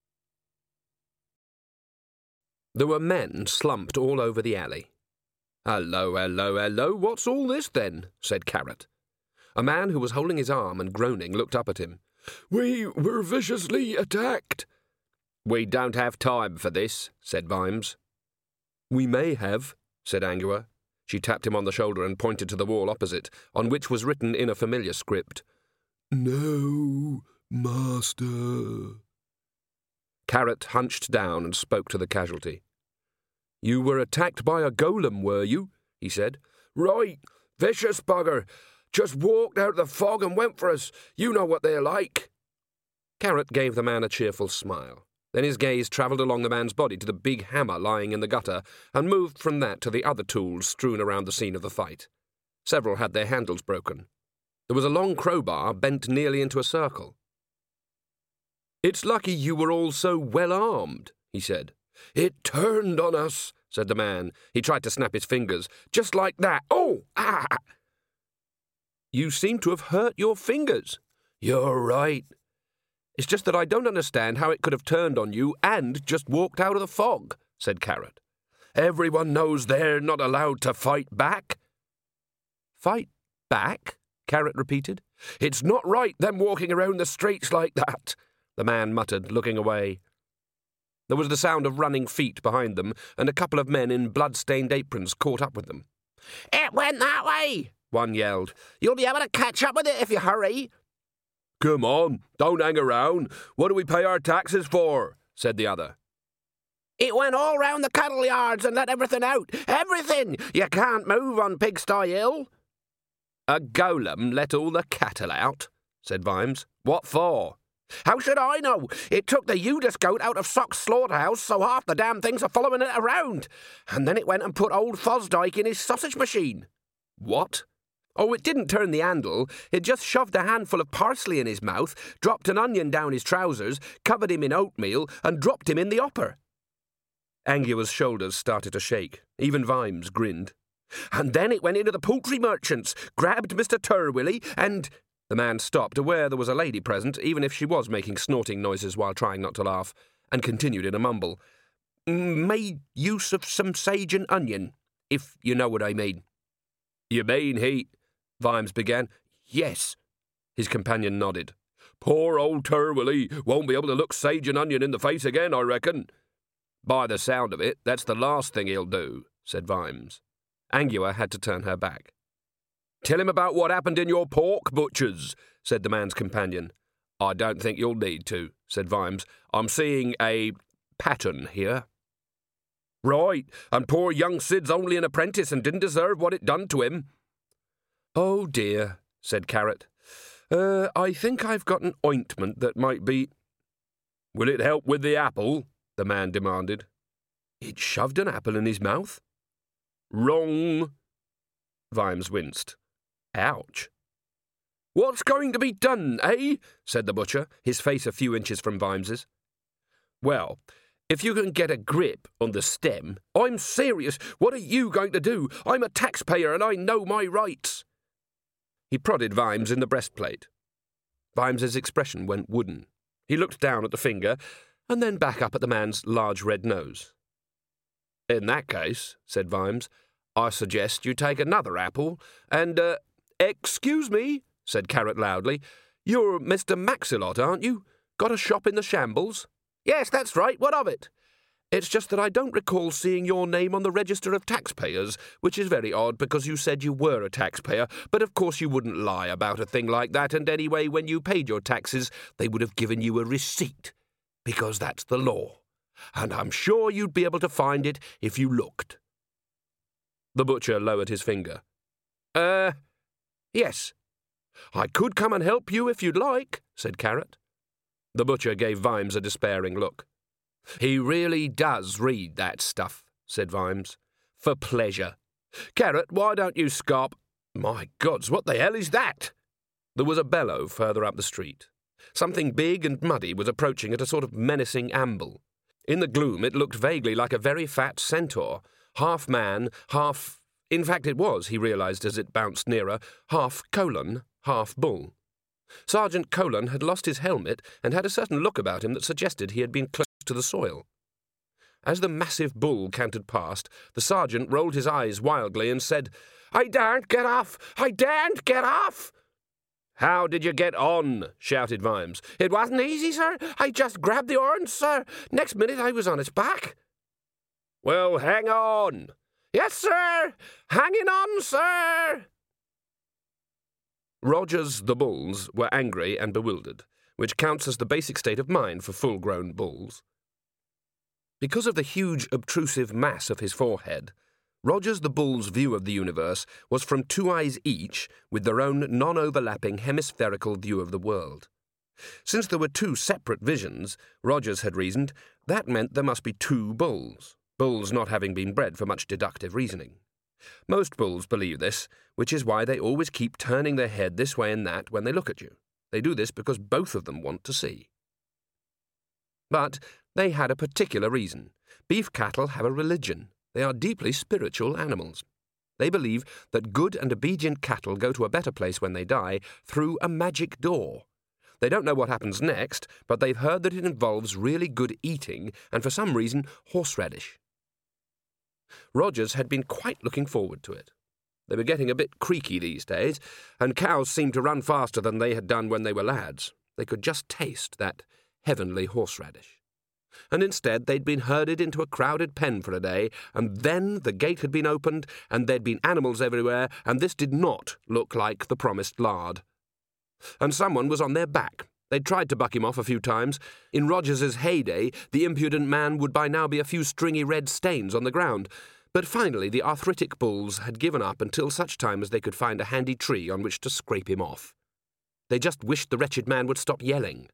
Speaker 1: There were men slumped all over the alley. "Hello, hello, hello, what's all this, then?" said Carrot. A man who was holding his arm and groaning looked up at him. "We were viciously attacked." "We don't have time for this," said Vimes. "We may have," said Angua. She tapped him on the shoulder and pointed to the wall opposite, on which was written in a familiar script, "No, master." Carrot hunched down and spoke to the casualty. "You were attacked by a golem, were you?" he said. "Right, vicious bugger. Just walked out of the fog and went for us. You know what they're like." Carrot gave the man a cheerful smile. Then his gaze travelled along the man's body to the big hammer lying in the gutter, and moved from that to the other tools strewn around the scene of the fight. Several had their handles broken. There was a long crowbar bent nearly into a circle. "It's lucky you were all so well armed," he said. "It turned on us," said the man. He tried to snap his fingers. "Just like that. Oh! Ah!" "You seem to have hurt your fingers." "You're right. It's just that I don't understand how it could have turned on you and just walked out of the fog," said Carrot. "Everyone knows they're not allowed to fight back." "Fight back?" Carrot repeated. "It's not right, them walking around the streets like that," the man muttered, looking away. There was the sound of running feet behind them, and a couple of men in blood-stained aprons caught up with them. "It went that way," one yelled. "You'll be able to catch up with it if you hurry." "Come on, don't hang around. What do we pay our taxes for?" said the other. "It went all round the cattle yards and let everything out. Everything! You can't move on Pigsty Hill." "A golem let all the cattle out?" said Vimes. "What for?" "How should I know? It took the Judas goat out of Sock's slaughterhouse, so half the damn things are following it around. And then it went and put old Fosdyke in his sausage machine." "What?" "Oh, it didn't turn the handle. It just shoved a handful of parsley in his mouth, dropped an onion down his trousers, covered him in oatmeal, and dropped him in the hopper." Angua's shoulders started to shake. Even Vimes grinned. "And then it went into the poultry merchant's, grabbed Mr. Turwilly, and—" The man stopped, aware there was a lady present, even if she was making snorting noises while trying not to laugh, and continued in a mumble. "Made use of some sage and onion, if you know what I mean." "You mean he—" Vimes began. "Yes," his companion nodded. "Poor old Turwilly won't be able to look sage and onion in the face again, I reckon." "By the sound of it, that's the last thing he'll do," said Vimes. Angua had to turn her back. "Tell him about what happened in your pork butcher's," said the man's companion. "I don't think you'll need to," said Vimes. "I'm seeing a pattern here." "Right, and poor young Sid's only an apprentice and didn't deserve what it done to him." "Oh dear," said Carrot. I think I've got an ointment that might be—" "Will it help with the apple?" the man demanded. "It shoved an apple in his mouth." "Wrong." Vimes winced. "Ouch." "What's going to be done, eh?" said the butcher, his face a few inches from Vimes's. Well, if you can get a grip on the stem... I'm serious. What are you going to do? I'm a taxpayer and I know my rights. He prodded Vimes in the breastplate. Vimes's expression went wooden. He looked down at the finger and then back up at the man's large red nose. In that case, said Vimes, I suggest you take another apple and, Excuse me, said Carrot loudly. You're Mr. Maxilot, aren't you? Got a shop in the Shambles? Yes, that's right. What of it? It's just that I don't recall seeing your name on the register of taxpayers, which is very odd because you said you were a taxpayer, but of course you wouldn't lie about a thing like that, and anyway, when you paid your taxes, they would have given you a receipt, because that's the law, and I'm sure you'd be able to find it if you looked. The butcher lowered his finger. Yes. I could come and help you if you'd like, said Carrot. The butcher gave Vimes a despairing look. He really does read that stuff, said Vimes. For pleasure. Carrot, why don't you scarp... My gods, what the hell is that? There was a bellow further up the street. Something big and muddy was approaching at a sort of menacing amble. In the gloom it looked vaguely like a very fat centaur, half man, half... In fact it was, he realised as it bounced nearer, half Colon, half bull. Sergeant Colon had lost his helmet and had a certain look about him that suggested he had been close to the soil. As the massive bull cantered past, the sergeant rolled his eyes wildly and said, I daren't get off! I daren't get off! How did you get on? Shouted Vimes. It wasn't easy, sir. I just grabbed the orange, sir. Next minute I was on its back. Well, hang on. Yes, sir. Hanging on, sir. Rogers the bulls were angry and bewildered, which counts as the basic state of mind for full-grown bulls. Because of the huge obtrusive mass of his forehead, Rogers the bull's view of the universe was from two eyes each with their own non-overlapping hemispherical view of the world. Since there were two separate visions, Rogers had reasoned, that meant there must be two bulls not having been bred for much deductive reasoning. Most bulls believe this, which is why they always keep turning their head this way and that when they look at you. They do this because both of them want to see. But they had a particular reason. Beef cattle have a religion. They are deeply spiritual animals. They believe that good and obedient cattle go to a better place when they die through a magic door. They don't know what happens next, but they've heard that it involves really good eating and, for some reason, horseradish. Rogers had been quite looking forward to it. They were getting a bit creaky these days, and cows seemed to run faster than they had done when they were lads. They could just taste that heavenly horseradish. And instead they'd been herded into a crowded pen for a day, and then the gate had been opened, and there'd been animals everywhere, and this did not look like the promised lard. And someone was on their back. They'd tried to buck him off a few times. In Rogers's heyday, the impudent man would by now be a few stringy red stains on the ground. But finally the arthritic bulls had given up until such time as they could find a handy tree on which to scrape him off. They just wished the wretched man would stop yelling.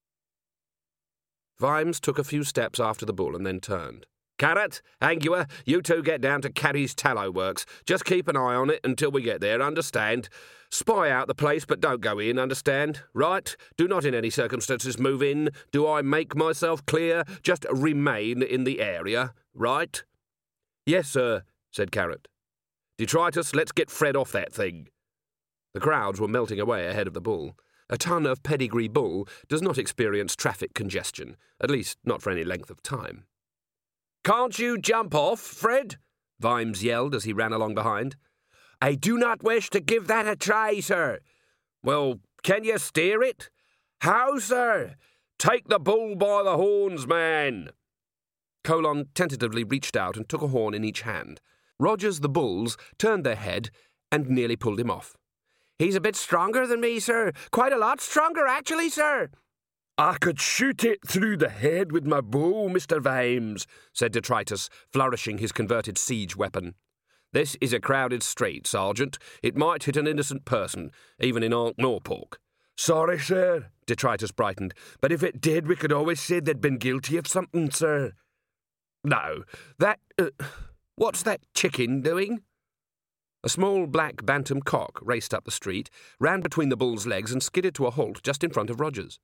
Speaker 1: Vimes took a few steps after the bull and then turned. Carrot, Angua, you two get down to Carrie's tallow works. Just keep an eye on it until we get there, understand? Spy out the place, but don't go in, understand? Right? Do not in any circumstances move in. Do I make myself clear? Just remain in the area, right? Yes, sir, said Carrot. Detritus, let's get Fred off that thing. The crowds were melting away ahead of the bull. A ton of pedigree bull does not experience traffic congestion, at least not for any length of time. Can't you jump off, Fred? Vimes yelled as he ran along behind. I do not wish to give that a try, sir. Well, can you steer it? How, sir? Take the bull by the horns, man. Colon tentatively reached out and took a horn in each hand. Rogers the bulls turned their head and nearly pulled him off. He's a bit stronger than me, sir. Quite a lot stronger, actually, sir. I could shoot it through the head with my bow, Mr. Vimes, said Detritus, flourishing his converted siege weapon. This is a crowded street, Sergeant. It might hit an innocent person, even in Ankh-Morpork. Sorry, sir, Detritus brightened, but if it did, we could always say they'd been guilty of something, sir. No, what's that chicken doing? A small black bantam cock raced up the street, ran between the bull's legs and skidded to a halt just in front of Rogers.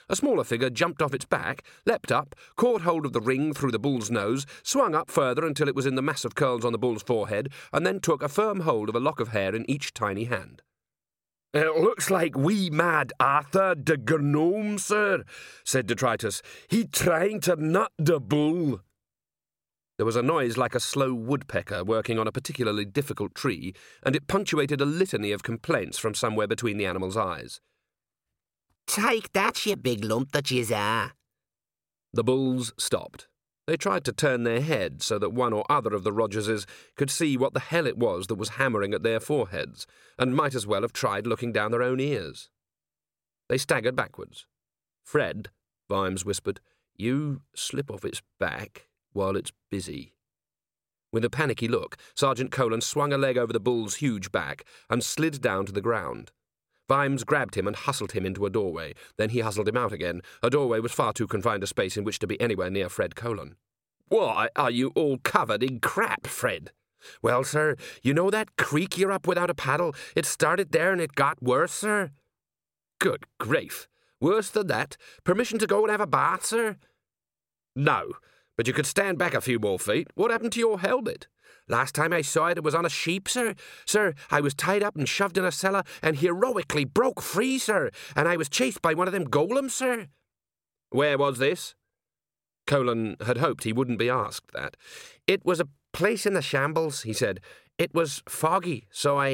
Speaker 1: A smaller figure jumped off its back, leapt up, caught hold of the ring through the bull's nose, swung up further until it was in the mass of curls on the bull's forehead, and then took a firm hold of a lock of hair in each tiny hand. "It looks like wee mad Arthur de Gnome, sir," said detritus. "He trying to nut the bull." There was a noise like a slow woodpecker working on a particularly difficult tree, and it punctuated a litany of complaints from somewhere between the animal's eyes.
Speaker 3: "Take that, you big lump that yez are."
Speaker 1: The bulls stopped. They tried to turn their heads so that one or other of the Rogerses could see what the hell it was that was hammering at their foreheads, and might as well have tried looking down their own ears. They staggered backwards. "Fred," Vimes whispered, "you slip off its back while it's busy." With a panicky look, Sergeant Colon swung a leg over the bull's huge back and slid down to the ground. Vimes grabbed him and hustled him into a doorway. Then he hustled him out again. A doorway was far too confined a space in which to be anywhere near Fred Colon. "Why are you all covered in crap, Fred?" "Well, sir, you know that creek you're up without a paddle? It started there and it got worse, sir." "Good grief. Worse than that? Permission to go and have a bath, sir?" "No. But you could stand back a few more feet. What happened to your helmet?" "Last time I saw it, it was on a sheep, sir. Sir, I was tied up and shoved in a cellar and heroically broke free, sir, and I was chased by one of them golems, sir." "Where was this?" Colon had hoped he wouldn't be asked that. "It was a place in the shambles," he said. "It was foggy, so I,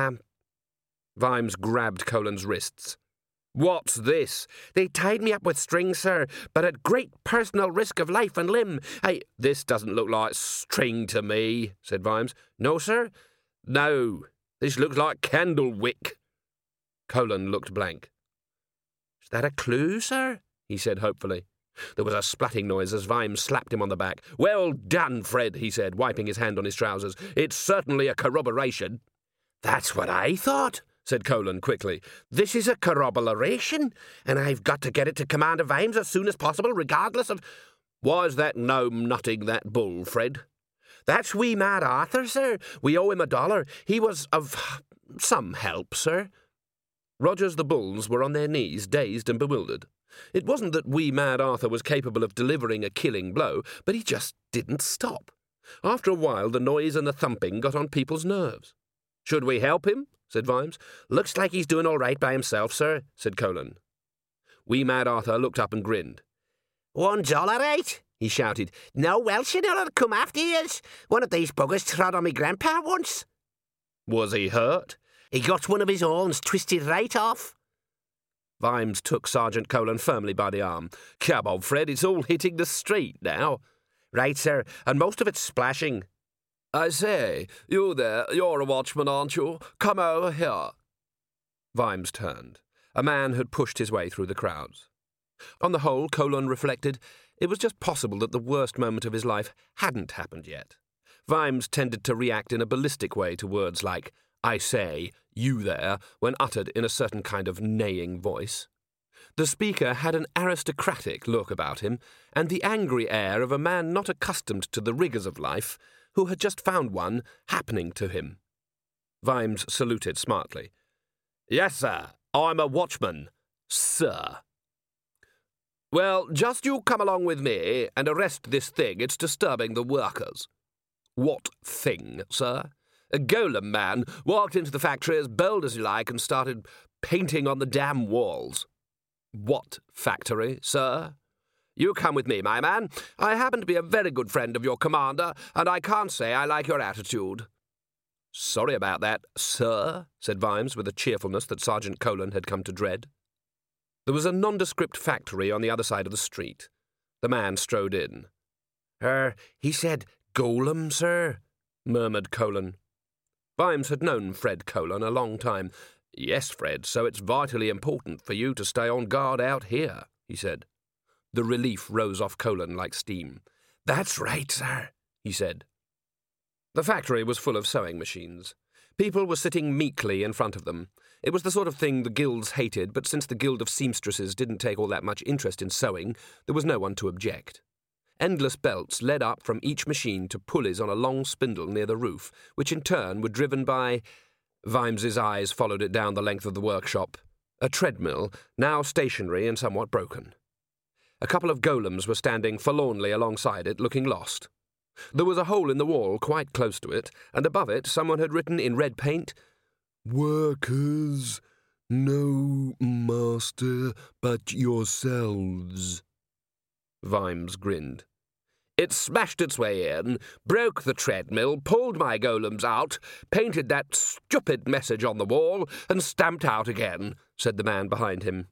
Speaker 1: Vimes grabbed Colon's wrists. "What's this?" "They tied me up with string, sir, but at great personal risk of life and limb. "This doesn't look like string to me," said Vimes. "No, sir?" "No, this looks like candle wick." Colon looked blank. "Is that a clue, sir?" he said hopefully. There was a splatting noise as Vimes slapped him on the back. "Well done, Fred," he said, wiping his hand on his trousers. "It's certainly a corroboration." "That's what I thought," said Colon quickly. "This is a corroboration, and I've got to get it to Commander Vimes as soon as possible, regardless of—" "Why's that gnome nutting that bull, Fred?" "That's wee mad Arthur, sir. We owe him $1. He was of some help, sir." Rogers the bulls were on their knees, dazed and bewildered. It wasn't that wee mad Arthur was capable of delivering a killing blow, but he just didn't stop. After a while, the noise and the thumping got on people's nerves. "Should we help him?" said Vimes. "Looks like he's doing all right by himself, sir," said Colon. Wee mad Arthur looked up and grinned. $1, eh?" he shouted. "No Welsh in or'll come after yous. One of these buggers trod on me grandpa once." "Was he hurt?" "He got one of his horns twisted right off." Vimes took Sergeant Colon firmly by the arm. "Come on, Fred, it's all hitting the street now." "Right, sir, and most of it's splashing." "I say, you there, you're a watchman, aren't you? Come over here." Vimes turned. A man had pushed his way through the crowds. On the whole, Colon reflected, it was just possible that the worst moment of his life hadn't happened yet. Vimes tended to react in a ballistic way to words like, "I say, you there," when uttered in a certain kind of neighing voice. The speaker had an aristocratic look about him, and the angry air of a man not accustomed to the rigours of life, who had just found one happening to him. Vimes saluted smartly. "Yes, sir, I'm a watchman, sir." "Well, just you come along with me and arrest this thing. It's disturbing the workers." "What thing, sir?" "A golem man walked into the factory as bold as you like and started painting on the damn walls." "What factory, sir?" "You come with me, my man. I happen to be a very good friend of your commander, and I can't say I like your attitude." "Sorry about that, sir," said Vimes with a cheerfulness that Sergeant Colon had come to dread. There was a nondescript factory on the other side of the street. The man strode in. He said golem, sir," murmured Colon. Vimes had known Fred Colon a long time. "Yes, Fred, so it's vitally important for you to stay on guard out here," he said. The relief rose off Colon like steam. "That's right, sir," he said. The factory was full of sewing machines. People were sitting meekly in front of them. It was the sort of thing the guilds hated, but since the Guild of Seamstresses didn't take all that much interest in sewing, there was no one to object. Endless belts led up from each machine to pulleys on a long spindle near the roof, which in turn were driven by— Vimes's eyes followed it down the length of the workshop.
Speaker 2: a treadmill, now stationary and somewhat broken. A couple of golems were standing forlornly alongside it, looking lost. There was a hole in the wall quite close to it, and above it someone had written in red paint, "Workers, no master but yourselves." Vimes grinned. "It smashed its way in, broke the treadmill, pulled my golems out, painted that stupid message on the wall, and stamped out again," said the man behind him.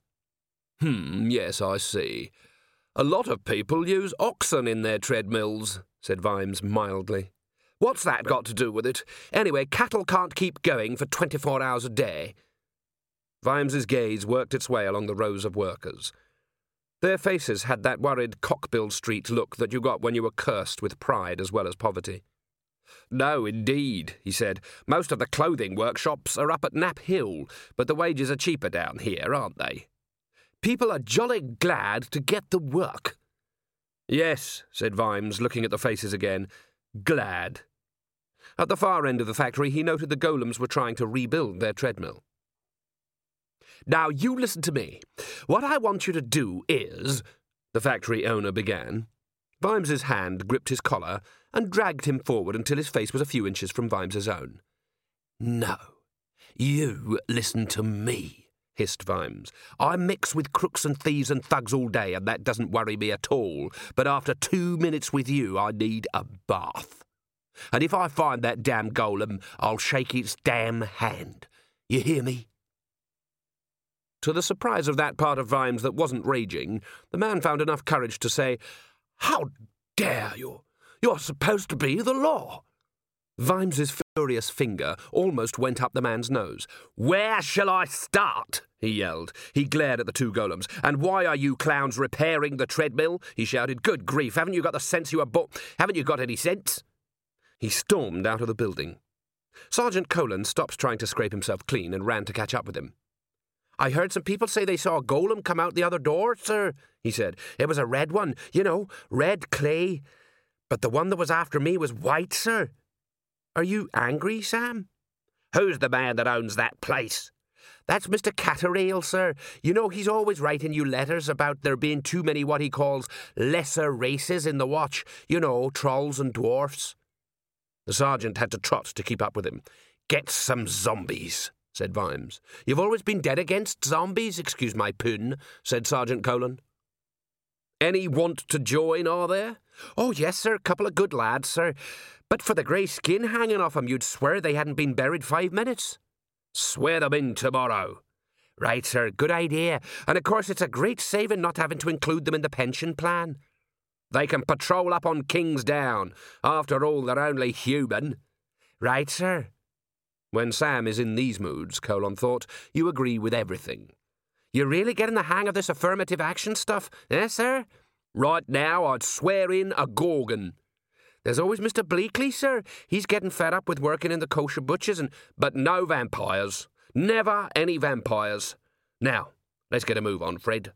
Speaker 2: Yes, I see. A lot of people use oxen in their treadmills," said Vimes mildly. "What's that got to do with it? Anyway, cattle can't keep going for 24 hours a day." Vimes's gaze worked its way along the rows of workers. Their faces had that worried Cockbill Street look that you got when you were cursed with pride as well as poverty. "No, indeed," he said. "Most of the clothing workshops are up at Knapp Hill, but the wages are cheaper down here, aren't they? People are jolly glad to get the work." "Yes," said Vimes, looking at the faces again. "Glad." At the far end of the factory he noted the golems were trying to rebuild their treadmill. "Now you listen to me. What I want you to do is," the factory owner began. Vimes's hand gripped his collar and dragged him forward until his face was a few inches from Vimes's own. "No, you listen to me," hissed Vimes. "I mix with crooks and thieves and thugs all day, and that doesn't worry me at all. But after 2 minutes with you, I need a bath. And if I find that damn golem, I'll shake its damn hand. You hear me?" To the surprise of that part of Vimes that wasn't raging, the man found enough courage to say, "How dare you? You're supposed to be the law." Vimes's furious finger almost went up the man's nose. "Where shall I start?" he yelled. He glared at the two golems. "And why are you clowns repairing the treadmill?" he shouted. "Good grief, haven't you got the sense you were born? Haven't you got any sense?" He stormed out of the building. Sergeant Colin stopped trying to scrape himself clean and ran to catch up with him. "I heard some people say they saw a golem come out the other door, sir," he said. "It was a red one, red clay. But the one that was after me was white, sir." "Are you angry, Sam?" "Who's the man that owns that place?" "That's Mr. Catterale, sir. He's always writing you letters about there being too many what he calls lesser races in the watch. Trolls and dwarfs." The sergeant had to trot to keep up with him. "Get some zombies," said Vimes. "You've always been dead against zombies, excuse my pun," said Sergeant Colin. "Any want to join, are there?" "Oh, yes, sir, a couple of good lads, sir. But for the grey skin hanging off 'em, you'd swear they hadn't been buried 5 minutes." "Swear them in tomorrow." "Right, sir, good idea. And of course it's a great saving not having to include them in the pension plan." "They can patrol up on Kingsdown. After all, they're only human." "Right, sir." When Sam is in these moods, Colin thought, you agree with everything. "You're really getting the hang of this affirmative action stuff, sir?" "Right now I'd swear in a Gorgon." "There's always Mr. Bleakley, sir. He's getting fed up with working in the kosher butchers But no vampires. Never any vampires. Now, let's get a move on, Fred."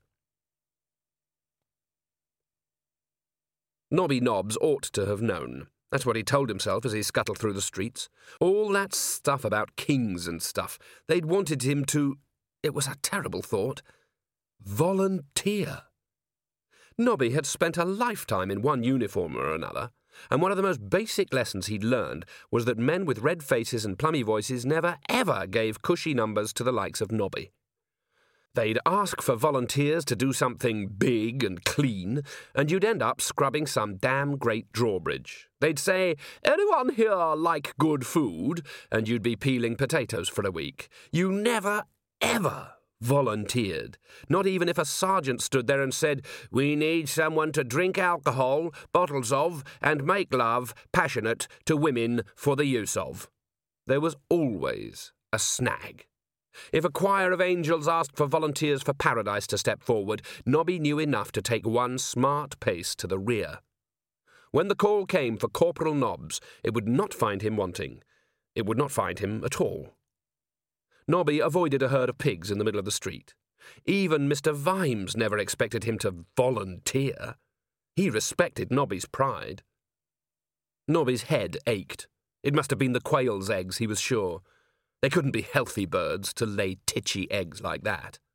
Speaker 2: Nobby Nobbs ought to have known. That's what he told himself as he scuttled through the streets. All that stuff about kings and stuff. They'd wanted him to... It was a terrible thought. Volunteer. Nobby had spent a lifetime in one uniform or another, and one of the most basic lessons he'd learned was that men with red faces and plummy voices never, ever gave cushy numbers to the likes of Nobby. They'd ask for volunteers to do something big and clean, and you'd end up scrubbing some damn great drawbridge. They'd say, "Anyone here like good food?" and you'd be peeling potatoes for a week. You never, ever volunteered. Not even if a sergeant stood there and said, "We need someone to drink alcohol, bottles of, and make love, passionate, to women for the use of." There was always a snag. If a choir of angels asked for volunteers for Paradise to step forward, Nobby knew enough to take one smart pace to the rear. When the call came for Corporal Nobbs, it would not find him wanting. It would not find him at all. Nobby avoided a herd of pigs in the middle of the street. Even Mr. Vimes never expected him to volunteer. He respected Nobby's pride. Nobby's head ached. It must have been the quail's eggs, he was sure. They couldn't be healthy birds to lay titchy eggs like that.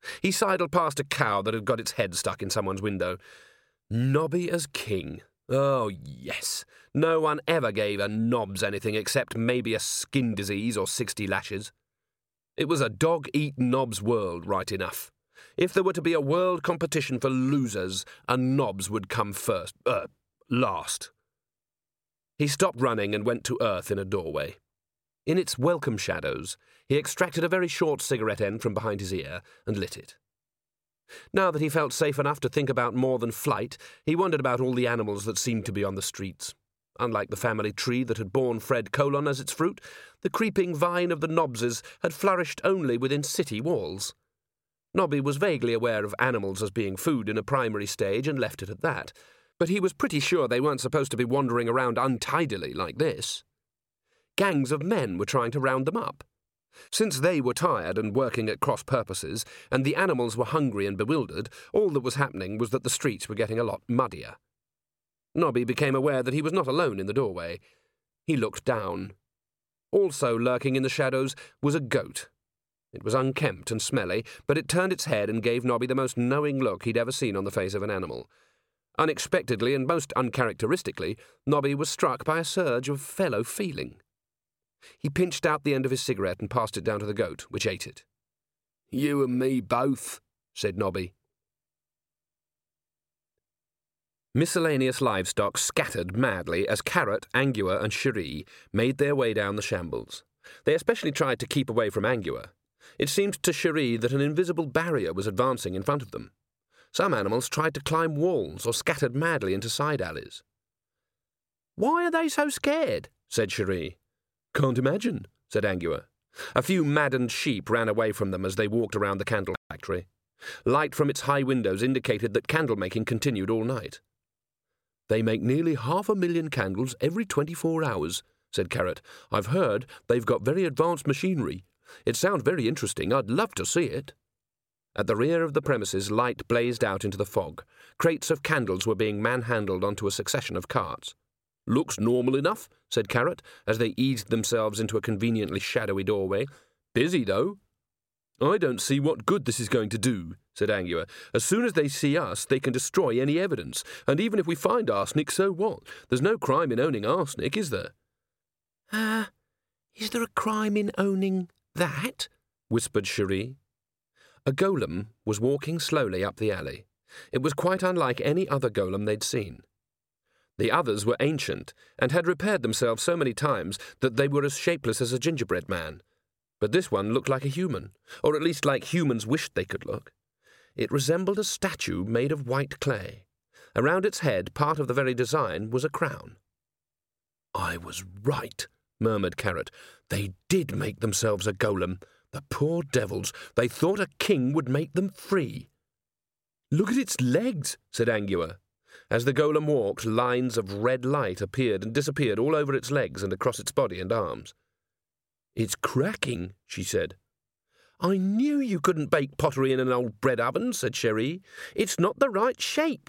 Speaker 1: He sidled past a cow that had got its head stuck in someone's window. Nobby as king. Oh, yes. No one ever gave a Nobbs anything except maybe a skin disease or 60 lashes. It was a dog-eat-Nobbs world, right enough. If there were to be a world competition for losers, a Nobbs would come last. He stopped running and went to earth in a doorway. In its welcome shadows, he extracted a very short cigarette end from behind his ear and lit it. Now that he felt safe enough to think about more than flight, he wondered about all the animals that seemed to be on the streets. Unlike the family tree that had borne Fred Colon as its fruit, the creeping vine of the Nobbses had flourished only within city walls. Nobby was vaguely aware of animals as being food in a primary stage and left it at that, but he was pretty sure they weren't supposed to be wandering around untidily like this. Gangs of men were trying to round them up. Since they were tired and working at cross purposes, and the animals were hungry and bewildered, all that was happening was that the streets were getting a lot muddier. Nobby became aware that he was not alone in the doorway. He looked down. Also lurking in the shadows was a goat. It was unkempt and smelly, but it turned its head and gave Nobby the most knowing look he'd ever seen on the face of an animal. Unexpectedly and most uncharacteristically, Nobby was struck by a surge of fellow feeling. He pinched out the end of his cigarette and passed it down to the goat, which ate it. "You and me both," said Nobby. Miscellaneous livestock scattered madly as Carrot, Angua, and Cherie made their way down the shambles. They especially tried to keep away from Angua. It seemed to Cherie that an invisible barrier was advancing in front of them. Some animals tried to climb walls or scattered madly into side alleys. "Why are they so scared?" said Cherie. "Can't imagine," said Angua. A few maddened sheep ran away from them as they walked around the candle factory. Light from its high windows indicated that candle-making continued all night. "They make nearly 500,000 candles every 24 hours, said Carrot. "I've heard they've got very advanced machinery. It sounds very interesting. I'd love to see it." At the rear of the premises, light blazed out into the fog. Crates of candles were being manhandled onto a succession of carts. "Looks normal enough," said Carrot, as they eased themselves into a conveniently shadowy doorway. "Busy, though." "I don't see what good this is going to do," said Angua. "As soon as they see us, they can destroy any evidence, and even if we find arsenic, so what? There's no crime in owning arsenic, is there?"
Speaker 3: Is there a crime in owning that?"
Speaker 1: whispered Cherie. A golem was walking slowly up the alley. It was quite unlike any other golem they'd seen. The others were ancient, and had repaired themselves so many times that they were as shapeless as a gingerbread man. But this one looked like a human, or at least like humans wished they could look. It resembled a statue made of white clay. Around its head, part of the very design, was a crown. "I was right," murmured Carrot. "They did make themselves a golem. The poor devils. They thought a king would make them free." "Look at its legs," said Angua. As the golem walked, lines of red light appeared and disappeared all over its legs and across its body and arms. "It's cracking," she said. "I knew you couldn't bake pottery in an old bread oven," said Cherie. "It's not the right shape."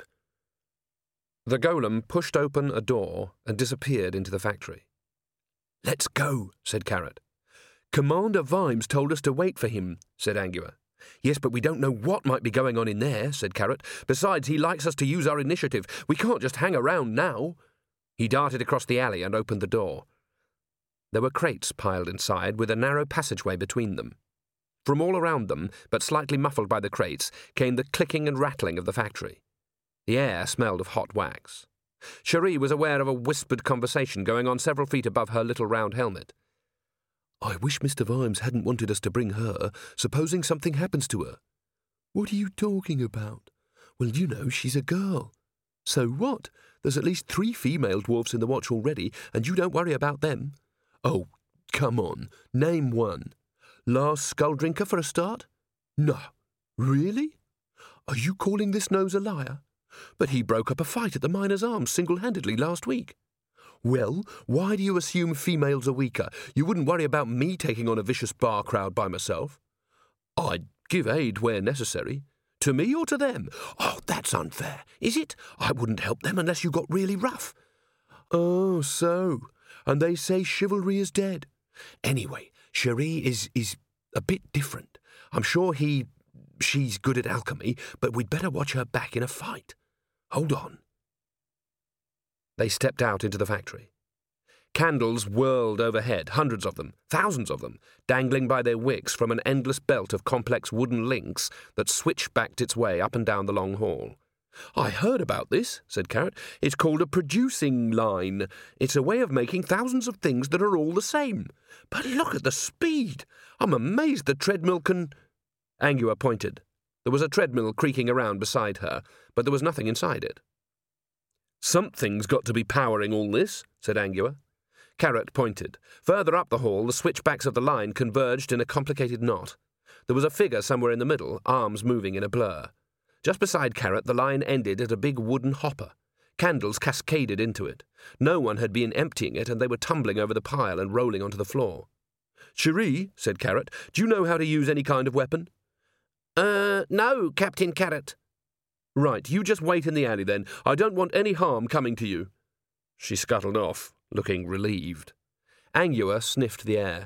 Speaker 1: The golem pushed open a door and disappeared into the factory. "Let's go," said Carrot. "Commander Vimes told us to wait for him," said Angua. "Yes, but we don't know what might be going on in there," said Carrot. "Besides, he likes us to use our initiative. We can't just hang around now." He darted across the alley and opened the door. There were crates piled inside, with a narrow passageway between them. From all around them, but slightly muffled by the crates, came the clicking and rattling of the factory. The air smelled of hot wax. Cherie was aware of a whispered conversation going on several feet above her little round helmet. "I wish Mr. Vimes hadn't wanted us to bring her, supposing something happens to her." "What are you talking about?" "Well, you know, she's a girl." "So what? There's at least 3 female dwarfs in the watch already, and you don't worry about them." "Oh, come on, name one." "Last Skull Drinker for a start?" "No." "Really? Are you calling this nose a liar?" "But he broke up a fight at the Miners' Arms single-handedly last week." "Well, why do you assume females are weaker? You wouldn't worry about me taking on a vicious bar crowd by myself." "I'd give aid where necessary." "To me or to them?" "Oh, that's unfair. Is it? I wouldn't help them unless you got really rough." "Oh, so. And they say chivalry is dead." "Anyway, Cherie is a bit different. I'm sure he She's good at alchemy, but we'd better watch her back in a fight. Hold on. They stepped out into the factory. Candles whirled overhead, hundreds of them, thousands of them, dangling by their wicks from an endless belt of complex wooden links that switch-backed its way up and down the long hall. I heard about this, said Carrot. It's called a producing line. It's a way of making thousands of things that are all the same. But look at the speed. I'm amazed the treadmill can... Angua pointed. There was a treadmill creaking around beside her, but there was nothing inside it. Something's got to be powering all this, said Angua. Carrot pointed. Further up the hall, the switchbacks of the line converged in a complicated knot. There was a figure somewhere in the middle, arms moving in a blur. Just beside Carrot, the line ended at a big wooden hopper. Candles cascaded into it. No one had been emptying it, and they were tumbling over the pile and rolling onto the floor. Cherie, said Carrot, do you know how to use any kind of weapon?
Speaker 3: No, Captain Carrot.
Speaker 1: Right, you just wait in the alley then. I don't want any harm coming to you. She scuttled off, looking relieved. Angua sniffed the air.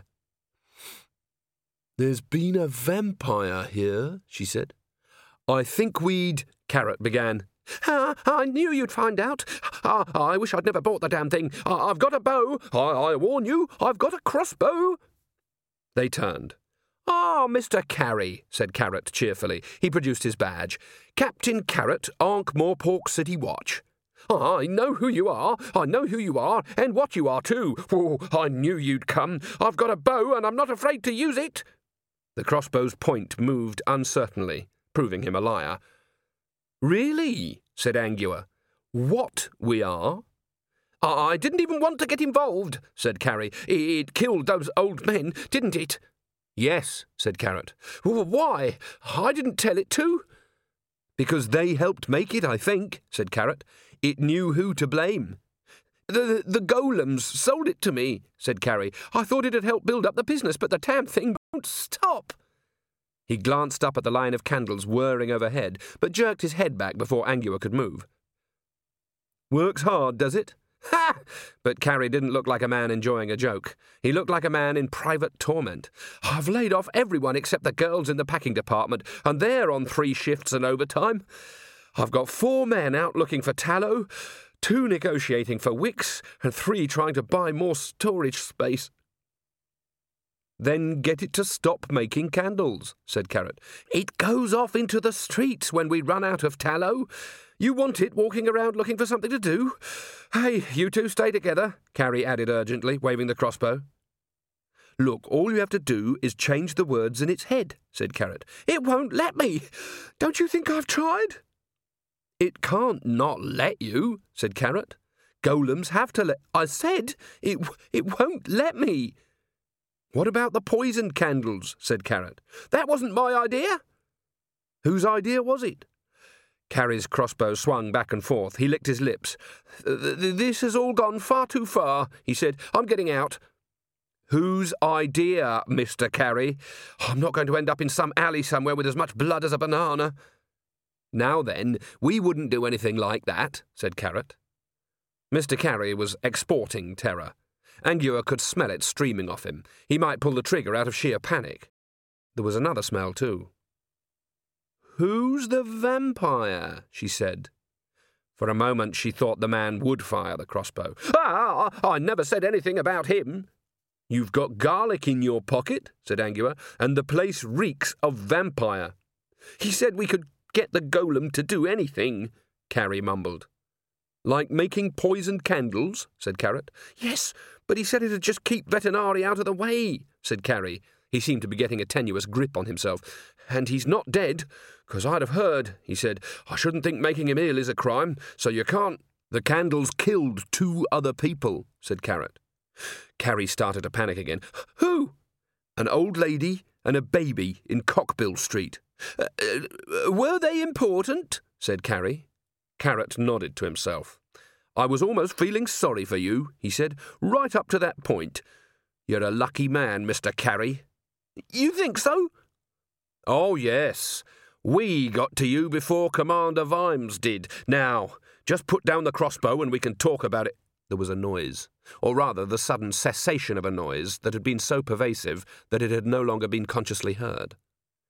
Speaker 1: There's been a vampire here, she said. I think we'd... Carrot began.
Speaker 3: I knew you'd find out. I wish I'd never bought the damn thing. I've got a bow. I warn you, I've got a crossbow.
Speaker 1: They turned.
Speaker 3: Ah, Mr. Carey, said Carrot cheerfully. He produced his badge. Captain Carrot, Ankh-Morpork City Watch. I know who you are. I know who you are, and what you are too. Oh, I knew you'd come. I've got a bow, and I'm not afraid to use it.
Speaker 1: The crossbow's point moved uncertainly, proving him a liar. Really? Said Angua. What we are?
Speaker 3: I didn't even want to get involved, said Carey. It killed those old men, didn't it?
Speaker 1: Yes, said Carrot.
Speaker 3: Why? I didn't tell it to.
Speaker 1: Because they helped make it, I think, said Carrot. It knew who to blame.
Speaker 3: The golems sold it to me, said Carey. I thought it'd help build up the business, but the damn thing won't stop.
Speaker 1: He glanced up at the line of candles whirring overhead, but jerked his head back before Angua could move. Works hard, does it?
Speaker 3: Ha!
Speaker 1: But Carey didn't look like a man enjoying a joke. He looked like a man in private torment.
Speaker 3: I've laid off everyone except the girls in the packing department, and they're on 3 shifts and overtime. I've got 4 men out looking for tallow, 2 negotiating for wicks, and 3 trying to buy more storage space.
Speaker 1: Then get it to stop making candles, said Carrot.
Speaker 3: It goes off into the streets when we run out of tallow. You want it walking around looking for something to do? Hey, you two stay together, Carey added urgently, waving the crossbow.
Speaker 1: Look, all you have to do is change the words in its head, said Carrot.
Speaker 3: It won't let me. Don't you think I've tried?
Speaker 1: It can't not let you, said Carrot. Golems have to let...
Speaker 3: I said it won't let me.
Speaker 1: What about the poisoned candles, said Carrot.
Speaker 3: That wasn't my idea.
Speaker 1: Whose idea was it?
Speaker 2: Carey's crossbow swung back and forth. He licked his lips.
Speaker 3: This has all gone far too far, he said. I'm getting out.
Speaker 1: Whose idea, Mr. Carey?
Speaker 3: I'm not going to end up in some alley somewhere with as much blood as a banana.
Speaker 1: Now then, we wouldn't do anything like that, said Carrot. Mr. Carey was exporting terror. Angua could smell it streaming off him. He might pull the trigger out of sheer panic. There was another smell, too. Who's the vampire? She said. For a moment she thought the man would fire the crossbow.
Speaker 3: I never said anything about him.
Speaker 1: You've got garlic in your pocket, said Angua, and the place reeks of vampire.
Speaker 3: He said we could get the golem to do anything, Carey mumbled.
Speaker 1: Like making poisoned candles, said Carrot.
Speaker 3: Yes, but he said it'd just keep Vetinari out of the way, said Carey.
Speaker 1: He seemed to be getting a tenuous grip on himself.
Speaker 3: And he's not dead, 'cause I'd have heard, he said. I shouldn't think making him ill is a crime, so you can't...
Speaker 1: The candles killed 2 other people, said Carrot.
Speaker 2: Carey started to panic again.
Speaker 3: Who?
Speaker 1: An old lady and a baby in Cockbill Street.
Speaker 3: Were they important? Said Carey.
Speaker 1: Carrot nodded to himself. I was almost feeling sorry for you, he said, right up to that point. You're a lucky man, Mr. Carey.
Speaker 3: You think so?
Speaker 1: Oh, yes. We got to you before Commander Vimes did. Now, just put down the crossbow and we can talk about it. There was a noise, or rather the sudden cessation of a noise that had been so pervasive that it had no longer been consciously heard.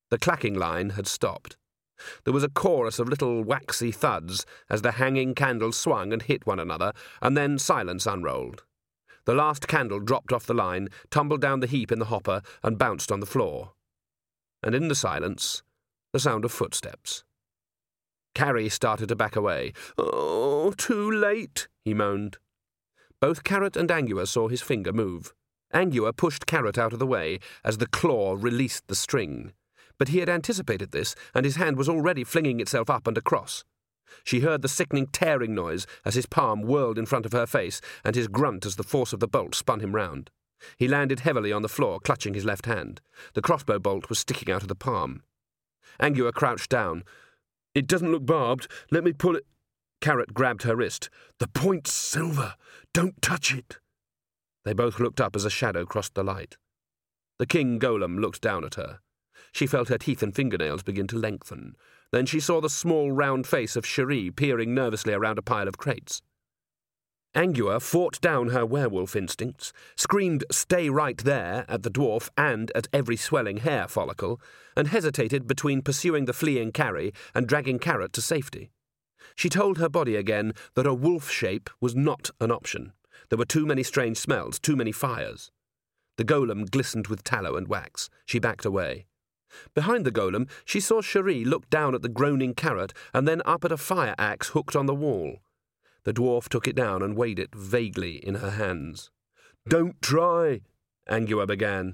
Speaker 2: The clacking line had stopped. There was a chorus of little waxy thuds as the hanging candles swung and hit one another, and then silence unrolled. The last candle dropped off the line, tumbled down the heap in the hopper, and bounced on the floor. And in the silence, the sound of footsteps. Carrie started to back away. "Oh, too late," he moaned. Both Carrot and Angua saw his finger move. Angua pushed Carrot out of the way as the claw released the string. But he had anticipated this, and his hand was already flinging itself up and across. She heard the sickening tearing noise as his palm whirled in front of her face, and his grunt as the force of the bolt spun him round. He landed heavily on the floor, clutching his left hand. The crossbow bolt was sticking out of the palm. Angua crouched down. "It doesn't look barbed. Let me pull it." Carrot grabbed her wrist. "The point's silver. Don't touch it." They both looked up as a shadow crossed the light. The king golem looked down at her. She felt her teeth and fingernails begin to lengthen. Then she saw the small, round face of Cherie peering nervously around a pile of crates. Angua fought down her werewolf instincts, screamed "Stay right there" at the dwarf and at every swelling hair follicle, and hesitated between pursuing the fleeing Carrie and dragging Carrot to safety. She told her body again that a wolf shape was not an option. There were too many strange smells, too many fires. The golem glistened with tallow and wax. She backed away. Behind the golem, she saw Cherie look down at the groaning Carrot and then up at a fire axe hooked on the wall. The dwarf took it down and weighed it vaguely in her hands. "Don't try," Angua began.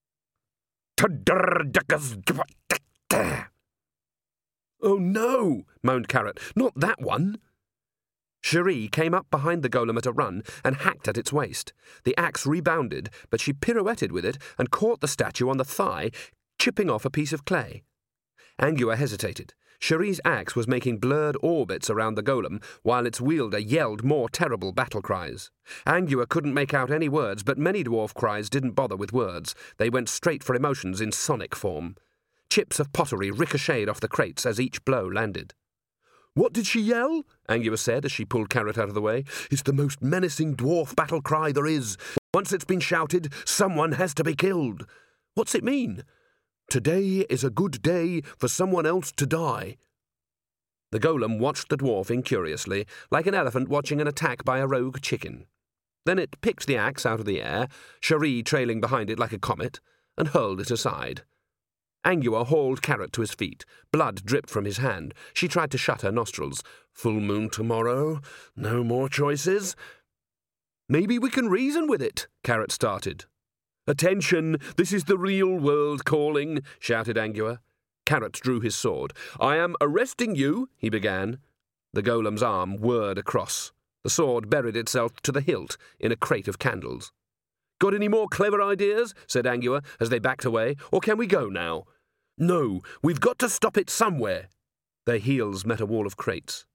Speaker 2: "Oh no," moaned Carrot. "Not that one." Cherie came up behind the golem at a run and hacked at its waist. The axe rebounded, but she pirouetted with it and caught the statue on the thigh, chipping off a piece of clay. Angua hesitated. Cherie's axe was making blurred orbits around the golem, while its wielder yelled more terrible battle cries. Angua couldn't make out any words, but many dwarf cries didn't bother with words. They went straight for emotions in sonic form. Chips of pottery ricocheted off the crates as each blow landed. "What did she yell?" Angua said as she pulled Carrot out of the way. "It's the most menacing dwarf battle cry there is. Once it's been shouted, someone has to be killed. What's it mean? Today is a good day for someone else to die." The golem watched the dwarf incuriously, like an elephant watching an attack by a rogue chicken. Then it picked the axe out of the air, Cherie trailing behind it like a comet, and hurled it aside. Angua hauled Carrot to his feet. Blood dripped from his hand. She tried to shut her nostrils. "Full moon tomorrow? No more choices?" "Maybe we can reason with it," Carrot started. "Attention! This is the real world calling," shouted Angua. Carrot drew his sword. "I am arresting you," he began. The golem's arm whirred across. The sword buried itself to the hilt in a crate of candles. "Got any more clever ideas?" said Angua as they backed away. "Or can we go now?" "No, we've got to stop it somewhere." Their heels met a wall of crates.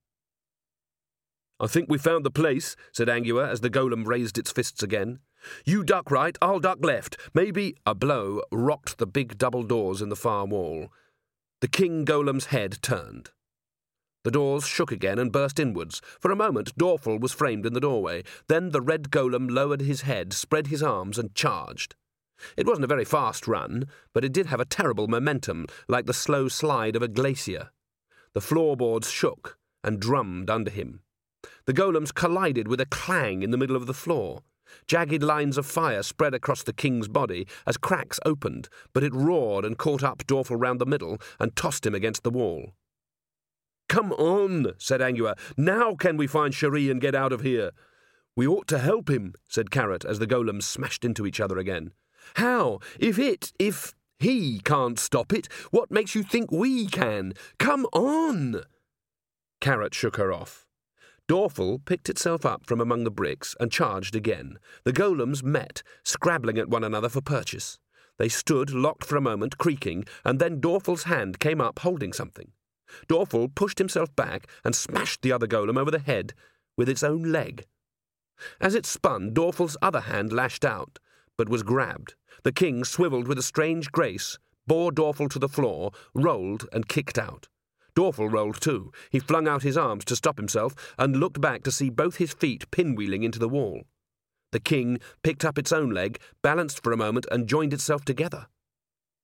Speaker 2: "I think we found the place," said Angua as the golem raised its fists again. "You duck right, I'll duck left. Maybe—" A blow rocked the big double doors in the far wall. The king golem's head turned. The doors shook again and burst inwards. For a moment, Dorfel was framed in the doorway. Then the red golem lowered his head, spread his arms, and charged. It wasn't a very fast run, but it did have a terrible momentum, like the slow slide of a glacier. The floorboards shook and drummed under him. The golems collided with a clang in the middle of the floor. Jagged lines of fire spread across the king's body as cracks opened, but it roared and caught up Dorfel round the middle and tossed him against the wall. "Come on," said Angua. "Now can we find Cherie and get out of here?" "We ought to help him," said Carrot as the golems smashed into each other again. "How? If he can't stop it, what makes you think we can? Come on!" Carrot shook her off. Dorfel picked itself up from among the bricks and charged again. The golems met, scrabbling at one another for purchase. They stood locked for a moment, creaking, and then Dorfel's hand came up holding something. Dorfel pushed himself back and smashed the other golem over the head with its own leg. As it spun, Dorfel's other hand lashed out, but was grabbed. The king swiveled with a strange grace, bore Dorfel to the floor, rolled and kicked out. Dorfel rolled too. He flung out his arms to stop himself and looked back to see both his feet pinwheeling into the wall. The king picked up its own leg, balanced for a moment, and joined itself together.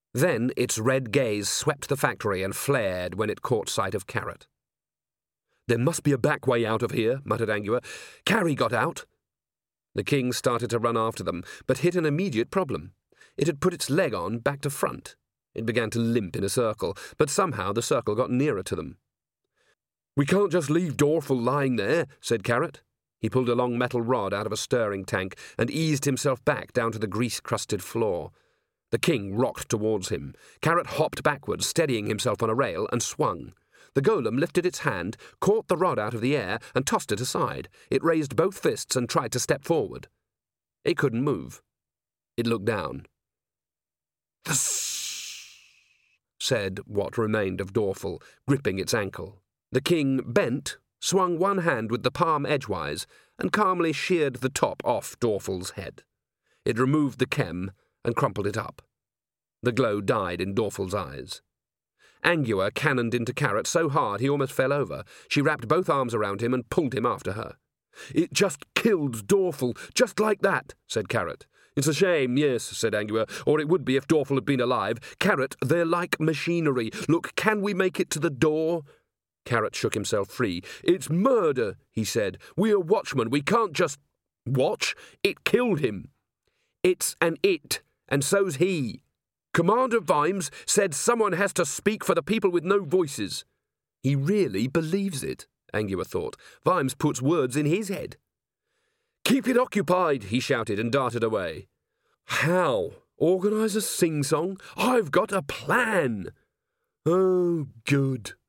Speaker 3: Then its red gaze swept the factory and flared when it caught sight of Carrot. "There must be a back way out of here," muttered Angua. "Carrie got out." The king started to run after them, but hit an immediate problem. It had put its leg on back to front. It began to limp in a circle, but somehow the circle got nearer to them. "We can't just leave Dorfel lying there," said Carrot. He pulled a long metal rod out of a stirring tank and eased himself back down to the grease-crusted floor. The king rocked towards him. Carrot hopped backwards, steadying himself on a rail, and swung. The golem lifted its hand, caught the rod out of the air, and tossed it aside. It raised both fists and tried to step forward. It couldn't move. It looked down. "Thus," said what remained of Dorfel, gripping its ankle. The king bent, swung one hand with the palm edgewise, and calmly sheared the top off Dorfel's head. It removed the chem and crumpled it up. The glow died in Dorfel's eyes. Angua cannoned into Carrot so hard he almost fell over. She wrapped both arms around him and pulled him after her. "It just killed Dorfel, just like that," said Carrot. "It's a shame, yes," said Angua, "or it would be if Dorfel had been alive. Carrot, they're like machinery. Look, can we make it to the door?" Carrot shook himself free. "It's murder," he said. "We're watchmen. We can't just watch. It killed him. It's an it, and so's he. Commander Vimes said someone has to speak for the people with no voices." He really believes it, Angua thought. Vimes puts words in his head. "Keep it occupied," he shouted and darted away. "How? Organise a sing-song? I've got a plan." "Oh, good,"